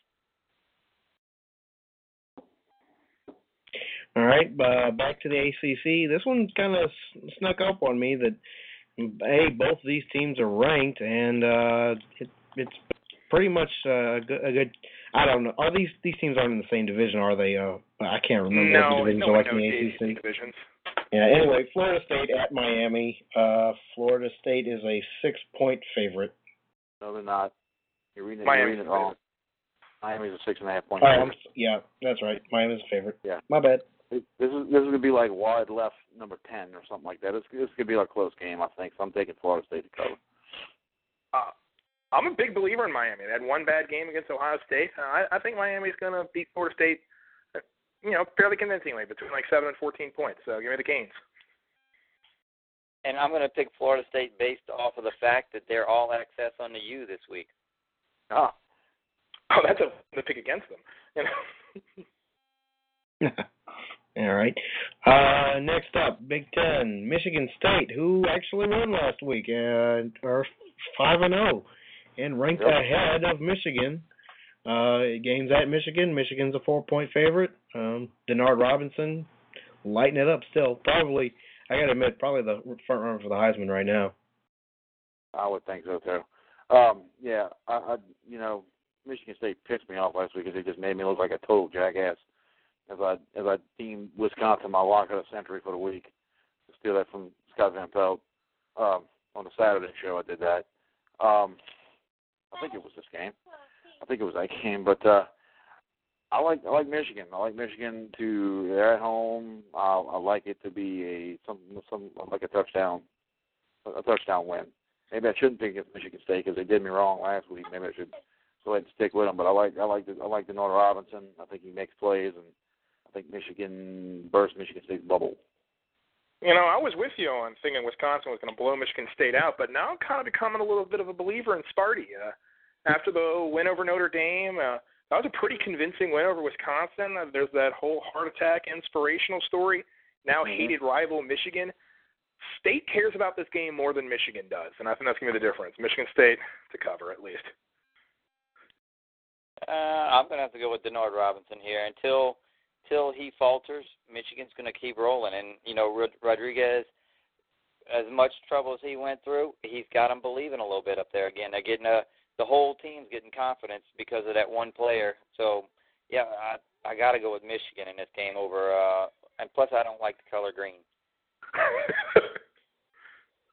All right, uh, back to the A C C. This one kind of snuck up on me that, A, both of these teams are ranked, and uh, it, it's pretty much uh, a, good, a good, I don't know, are these these teams aren't in the same division, are they? Uh, I can't remember no, what the divisions no are one like in knows the the A C C. divisions. Yeah, anyway, Florida State at Miami. Uh, Florida State is a six-point favorite. No, they're not. You're reading it, Miami's you're reading it wrong. Miami's a six and a half point Oh, favorite. I'm, yeah, that's right. Miami's a favorite. Yeah. My bad. This is this is gonna be like wide left number ten or something like that. This this could be a close game, I think. So I'm taking Florida State to cover. Uh, I'm a big believer in Miami. They had one bad game against Ohio State. Uh, I, I think Miami's going to beat Florida State, uh, you know, fairly convincingly, between like seven and fourteen points. So give me the Canes. And I'm going to pick Florida State based off of the fact that they're all access on the U this week. Ah. Oh, that's a, a pick against them. You know. All right. Uh, next up, Big Ten, Michigan State, who actually won last week, uh, are five and zero, and ranked Yep. ahead of Michigan. Uh, games at Michigan. Michigan's a four-point favorite. Um, Denard Robinson lighting it up still. Probably, I got to admit, probably the front runner for the Heisman right now. I would think so too. Um, yeah, I, I you know, Michigan State pissed me off last week because they just made me look like a total jackass. As I as I deemed Wisconsin my lock of the century for the week, to steal that from Scott Van Pelt. Um, on the Saturday show, I did that. Um, I think it was this game. I think it was that game. But uh, I like I like Michigan. I like Michigan to they're at home. I, I like it to be a some some like a touchdown a touchdown win. Maybe I shouldn't pick against Michigan State because they did me wrong last week. Maybe I should go ahead and stick with them. But I like I like the, I like Denard Robinson. I think he makes plays and. I think Michigan burst Michigan State's bubble. You know, I was with you on thinking Wisconsin was going to blow Michigan State out, but now I'm kind of becoming a little bit of a believer in Sparty. Uh, after the win over Notre Dame, uh, that was a pretty convincing win over Wisconsin. Uh, there's that whole heart attack inspirational story. Now mm-hmm. hated rival Michigan. State cares about this game more than Michigan does, and I think that's going to be the difference. Michigan State to cover, at least. Uh, I'm going to have to go with Denard Robinson here. Until until he falters, Michigan's going to keep rolling. And, you know, Rod- Rodriguez, as much trouble as he went through, he's got them believing a little bit up there again. They're getting a, the whole team's getting confidence because of that one player. So, yeah, I I got to go with Michigan in this game over uh, – and plus I don't like the color green.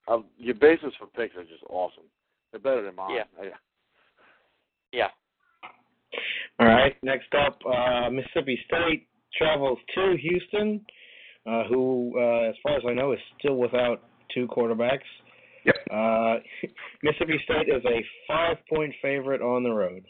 uh, your basis for picks are just awesome. They're better than mine. Yeah. Yeah. All right. Next up, uh, Mississippi State travels to Houston, uh, who, uh, as far as I know, is still without two quarterbacks. Yep. Uh, Mississippi State is a five-point favorite on the road.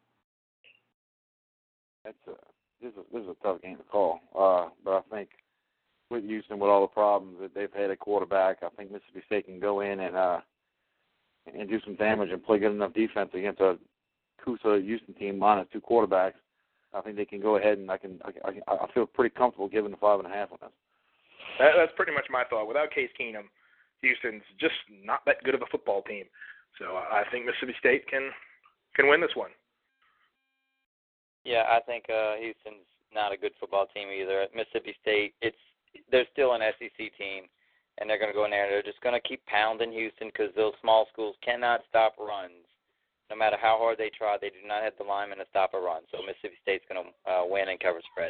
That's a, this is a, this is a tough game to call. Uh, but I think with Houston, with all the problems that they've had at quarterback, I think Mississippi State can go in and uh, and do some damage and play good enough defense against a Coosa Houston team minus two quarterbacks. I think they can go ahead and I can I, I, I feel pretty comfortable giving the five and a half on this. That, that's pretty much my thought. Without Case Keenum, Houston's just not that good of a football team. So I think Mississippi State can can win this one. Yeah, I think uh, Houston's not a good football team either. At Mississippi State, it's they're still an S E C team, and they're going to go in there and they're just going to keep pounding Houston because those small schools cannot stop runs. No matter how hard they try, they do not have the linemen to stop a run. So Mississippi State's going to uh, win and cover spread.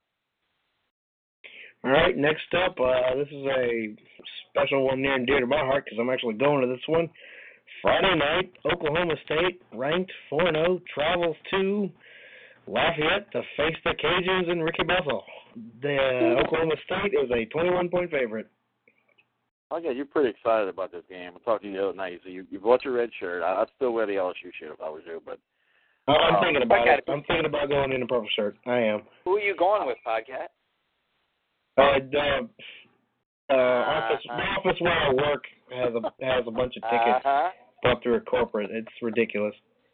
All right, next up, uh, this is a special one near and dear to my heart because I'm actually going to this one. Friday night, Oklahoma State, ranked four and oh, travels to Lafayette to face the Cajuns and Ricky Bessel. The uh, Oklahoma State is a twenty-one point favorite. Okay, you're pretty excited about this game. I talked to you the other night. So you you bought your red shirt. I, I'd still wear the L S U shirt if I was you, but oh, I'm um, thinking about it. I'm thinking about going in a purple shirt. I am. Who are you going with, Podcat? Uh, the uh, office, the office where I work has a has a bunch of tickets Uh-huh. bought through a corporate. It's ridiculous.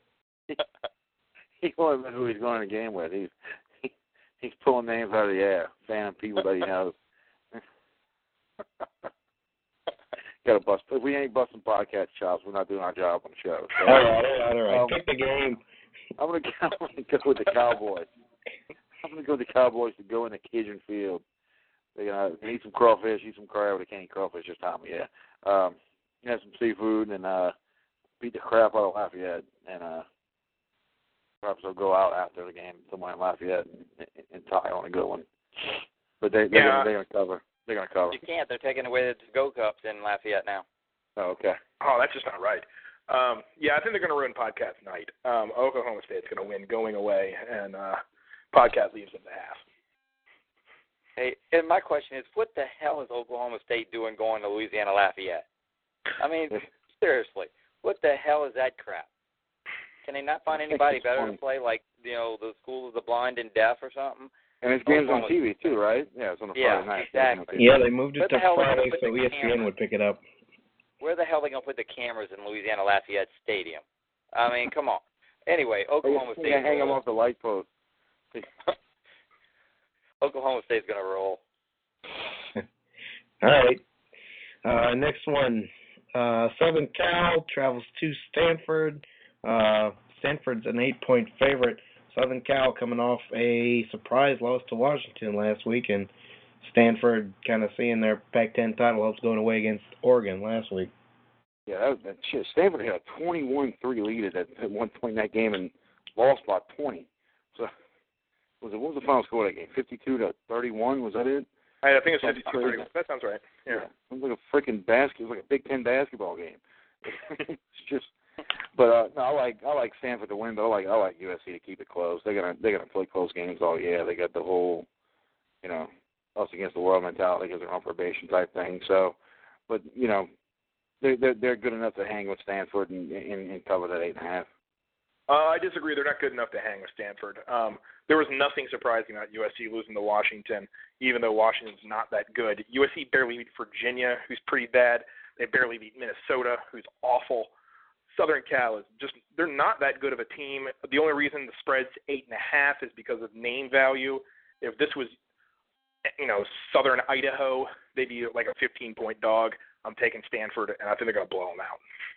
he won't admit who he's going to the game with. He's he, he's pulling names out of the air, fanning people that he knows. Got to bust. If we ain't busting podcast chops, we're not doing our job on the show. So, all right, all right, all right. Um, Pick the game. I'm gonna I'm gonna go with the Cowboys. I'm gonna go with the Cowboys to go in the Cajun field. They're gonna eat some crawfish, eat some crab. They can't eat crawfish this time of year. Um, have some seafood and uh, beat the crap out of Lafayette, and uh, perhaps they'll go out after the game somewhere in Lafayette and, and, and tie on a good one. But they, they're, Yeah. gonna, they're gonna cover. They're gonna cover. You can't. They're taking away the to-go cups in Lafayette now. Oh, okay. Oh, that's just not right. Um, yeah, I think they're going to ruin Podcast night. Um, Oklahoma State's going to win going away, and uh, Podcast leaves in the half. Hey, and my question is, what the hell is Oklahoma State doing going to Louisiana Lafayette? I mean, seriously, what the hell is that crap? Can they not find anybody better to play, like, you know, the School of the Blind and Deaf or something? And this game's on T V too, right? Yeah, it's on a Yeah, Friday night. exactly. Yeah, they moved it Where to the hell are they Friday gonna put so the E S P N camera? would pick it up. Where the hell are they going to put the cameras in Louisiana Lafayette Stadium? I mean, come on. Anyway, Oklahoma They State. hang them off the light post. Oklahoma State's going to roll. All right. Uh, next one, uh, Southern Cal travels to Stanford. Uh, Stanford's an eight-point favorite. Southern Cal coming off a surprise loss to Washington last week, and Stanford kind of seeing their Pac ten title hopes going away against Oregon last week. Yeah, that was that shit. Stanford had a twenty-one three lead at, that, at one point in that game and lost by twenty. So, was it, what was the final score of that game? fifty-two to thirty-one, was that it? I, I think it's That's fifty-two crazy. thirty. That sounds right. Yeah. yeah. It was like a freaking basket. It was like a Big Ten basketball game. It's just, but uh, no, I like I like Stanford to win, but I like I like U S C to keep it close. They're gonna they're gonna play close games all year. They got the whole, you know, us against the world mentality because they're on probation type thing. So, but you know, they're they're, they're good enough to hang with Stanford and, and, and cover that eight and a half. Uh, I disagree. They're not good enough to hang with Stanford. Um, there was nothing surprising about U S C losing to Washington, even though Washington's not that good. U S C barely beat Virginia, who's pretty bad. They barely beat Minnesota, who's awful. Southern Cal is just, they're not that good of a team. The only reason the spread's eight and a half is because of name value. If this was, you know, Southern Idaho, they'd be like a fifteen-point dog. I'm taking Stanford, and I think they're going to blow them out.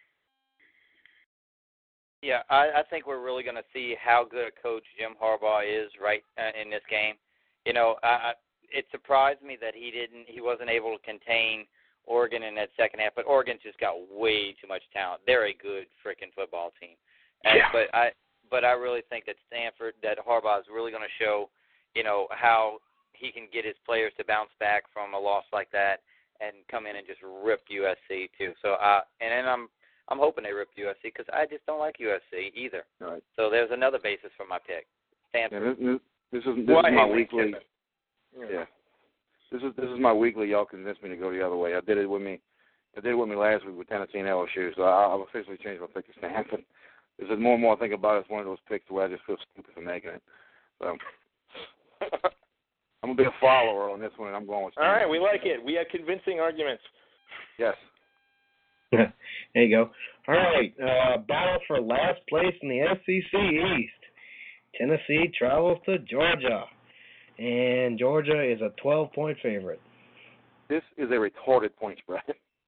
Yeah, I, I think we're really going to see how good a coach Jim Harbaugh is right uh, in this game. You know, I, I, it surprised me that he didn't, he wasn't able to contain Oregon in that second half, but Oregon's just got way too much talent. They're a good freaking football team. And, Yeah. But I, but I really think that Stanford, that Harbaugh is really going to show, you know, how he can get his players to bounce back from a loss like that and come in and just rip U S C too. So uh, and then I'm I'm hoping they rip U S C because I just don't like U S C either. Right. So there's another basis for my pick. Stanford. Yeah, this, this is this well, is I my hate weekly. yeah. Yeah. This is this is my weekly. Y'all convinced me to go the other way. I did it with me. I did it with me last week with Tennessee and L S U. So I, I've officially changed my pick to Stanford. This is more and more I think about it, it's one of those picks where I just feel stupid for making it. So I'm gonna be a follower on this one, and I'm going with Stanford. All right, we like it. We have convincing arguments. Yes. There you go. All right, uh, battle for last place in the S E C East. Tennessee travels to Georgia, and Georgia is a twelve-point favorite. This is a retarded point spread.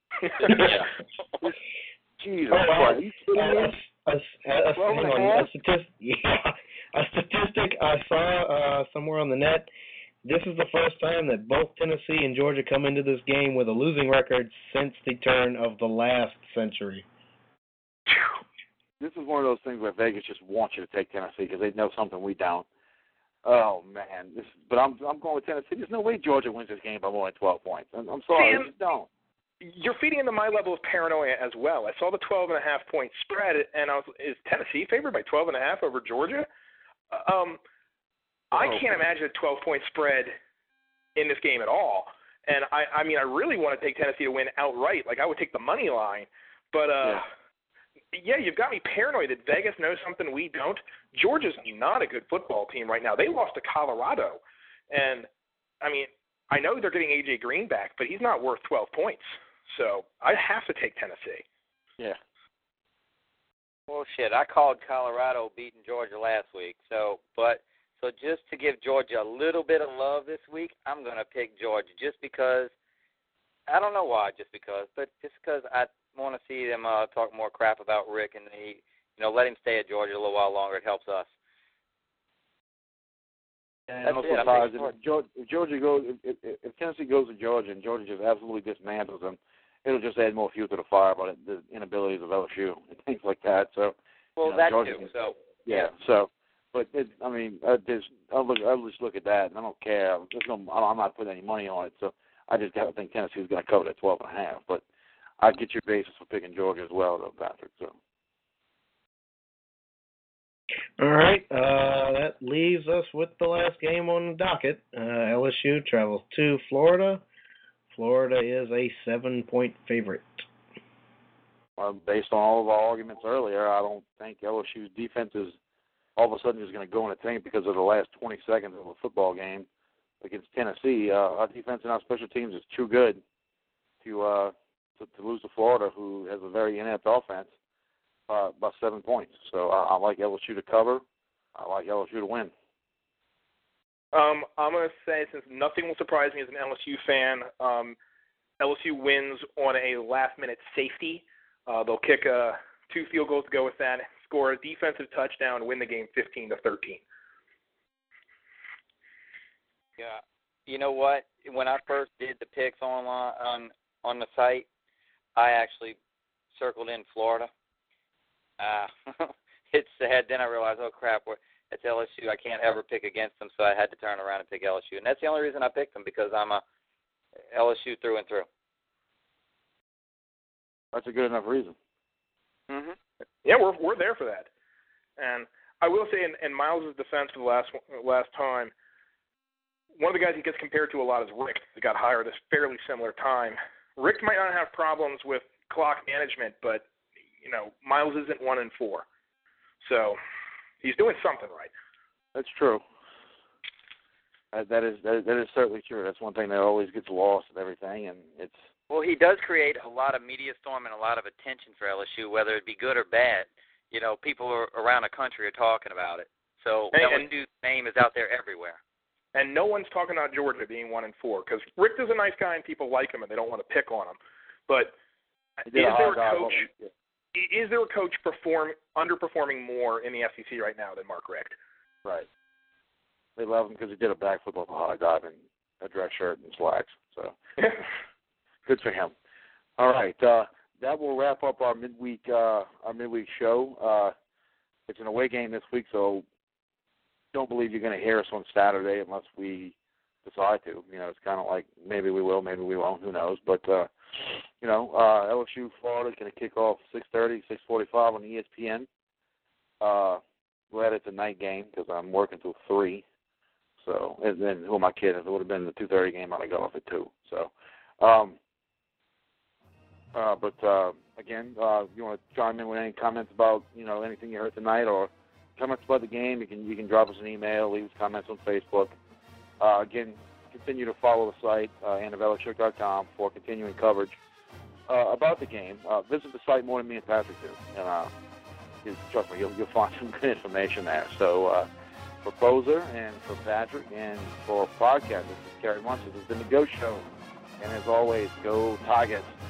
Yeah. Jesus Oh, Christ. Are you kidding a, me? a, a, a, Twelve and a hang on, half? a, statistic, yeah, a statistic I saw uh, somewhere on the net. This is the first time that both Tennessee and Georgia come into this game with a losing record since the turn of the last century. This is one of those things where Vegas just wants you to take Tennessee because they know something we don't. Oh man, this. But I'm I'm going with Tennessee. There's no way Georgia wins this game by more than twelve points. I'm, I'm sorry, Sam, I just don't. You're feeding into my level of paranoia as well. I saw the twelve and a half point spread, and I was, is Tennessee favored by twelve and a half over Georgia? Um, I Oh. can't imagine a twelve point spread in this game at all. And I, I mean, I really want to take Tennessee to win outright. Like I would take the money line, but uh, Yeah. yeah, you've got me paranoid that Vegas knows something we don't. Georgia's not a good football team right now. They lost to Colorado, and I mean, I know they're getting A J Green back, but he's not worth twelve points. So I have to take Tennessee. Yeah. Well, shit, I called Colorado beating Georgia last week. So, but so just to give Georgia a little bit of love this week, I'm gonna pick Georgia just because. I don't know why, just because, but just because I want to see them uh, talk more crap about Rick and he, you know, let him stay at Georgia a little while longer. It helps us. And That's also, it, I'm Taj, taking if, Georgia, if Georgia goes, if, if, if Tennessee goes to Georgia and Georgia just absolutely dismantles them, it'll just add more fuel to the fire about it, the inabilities of L S U and things like that. So, Well, you know, that Georgia too. can- So, yeah. So, but it, I mean, I just I look, I just look at that and I don't care. There's no, I'm not putting any money on it. So, I just gotta think Tennessee's going to cover that twelve and a half. But I get your basis for picking Georgia as well, though, Patrick. So. All right, uh, that leaves us with the last game on the docket. Uh, L S U travels to Florida. Florida is a seven-point favorite. Uh, based on all of our arguments earlier, I don't think L S U's defense is all of a sudden just going to go in a tank because of the last twenty seconds of a football game against Tennessee. Uh, our defense and our special teams is too good to, uh, to to lose to Florida, who has a very inept offense, uh, by seven points. So I, I like L S U to cover. I like L S U to win. Um, I'm going to say, since nothing will surprise me as an L S U fan, um, L S U wins on a last-minute safety. Uh, they'll kick uh, two field goals to go with that, score a defensive touchdown, win the game fifteen to thirteen. yeah, you know what? When I first did the picks online on on the site, I actually circled in Florida. Uh, it's sad. Then I realized, oh crap, we're, it's L S U. I can't ever pick against them, so I had to turn around and pick L S U. And that's the only reason I picked them, because I'm a L S U through and through. That's a good enough reason. Mm-hmm. Yeah, we're we're there for that. And I will say, in, in Miles' defense for the last last time, one of the guys he gets compared to a lot is Rick. He got hired at a fairly similar time. Rick might not have problems with clock management, but you know, Miles isn't one and four, so he's doing something right. That's true. Uh, that is that, that is certainly true. That's one thing that always gets lost and everything, and it's. Well, he does create a lot of media storm and a lot of attention for L S U, whether it be good or bad. You know, people are, around the country are talking about it. So And- L S U's name is out there everywhere. And no one's talking about Georgia being one and four, because Rick is a nice guy and people like him and they don't want to pick on him. But He is did a there hard a job coach? of it. Is there a coach perform underperforming more in the S E C right now than Mark Richt? Right. They love him because he did a backflip off a high dive in a dress shirt and slacks. So good for him. All right, uh, that will wrap up our midweek uh, our midweek show. Uh, it's an away game this week, so don't believe you're going to hear us on Saturday unless we decide to. You know, it's kind of like maybe we will, maybe we won't. Who knows? But uh, you know, uh, L S U Florida is going to kick off six thirty, six forty-five on E S P N. Uh, glad it's a night game because I'm working till three. So, and then who am I kidding? If it would have been the two thirty game, I'd have got off at two. So, um, uh, but uh, again, uh, if you want to chime in with any comments about you know anything you heard tonight or comments about the game, you can you can drop us an email, leave us comments on Facebook. Uh, again, continue to follow the site, uh, anna velichuk dot com, for continuing coverage uh, about the game. Uh, visit the site more than me and Patrick do, and uh, you, trust me, you'll, you'll find some good information there. So. Uh, For Poser and for Patrick and for podcast, this is Kerry Munson. This has been the Go Show. And as always, go Tigers.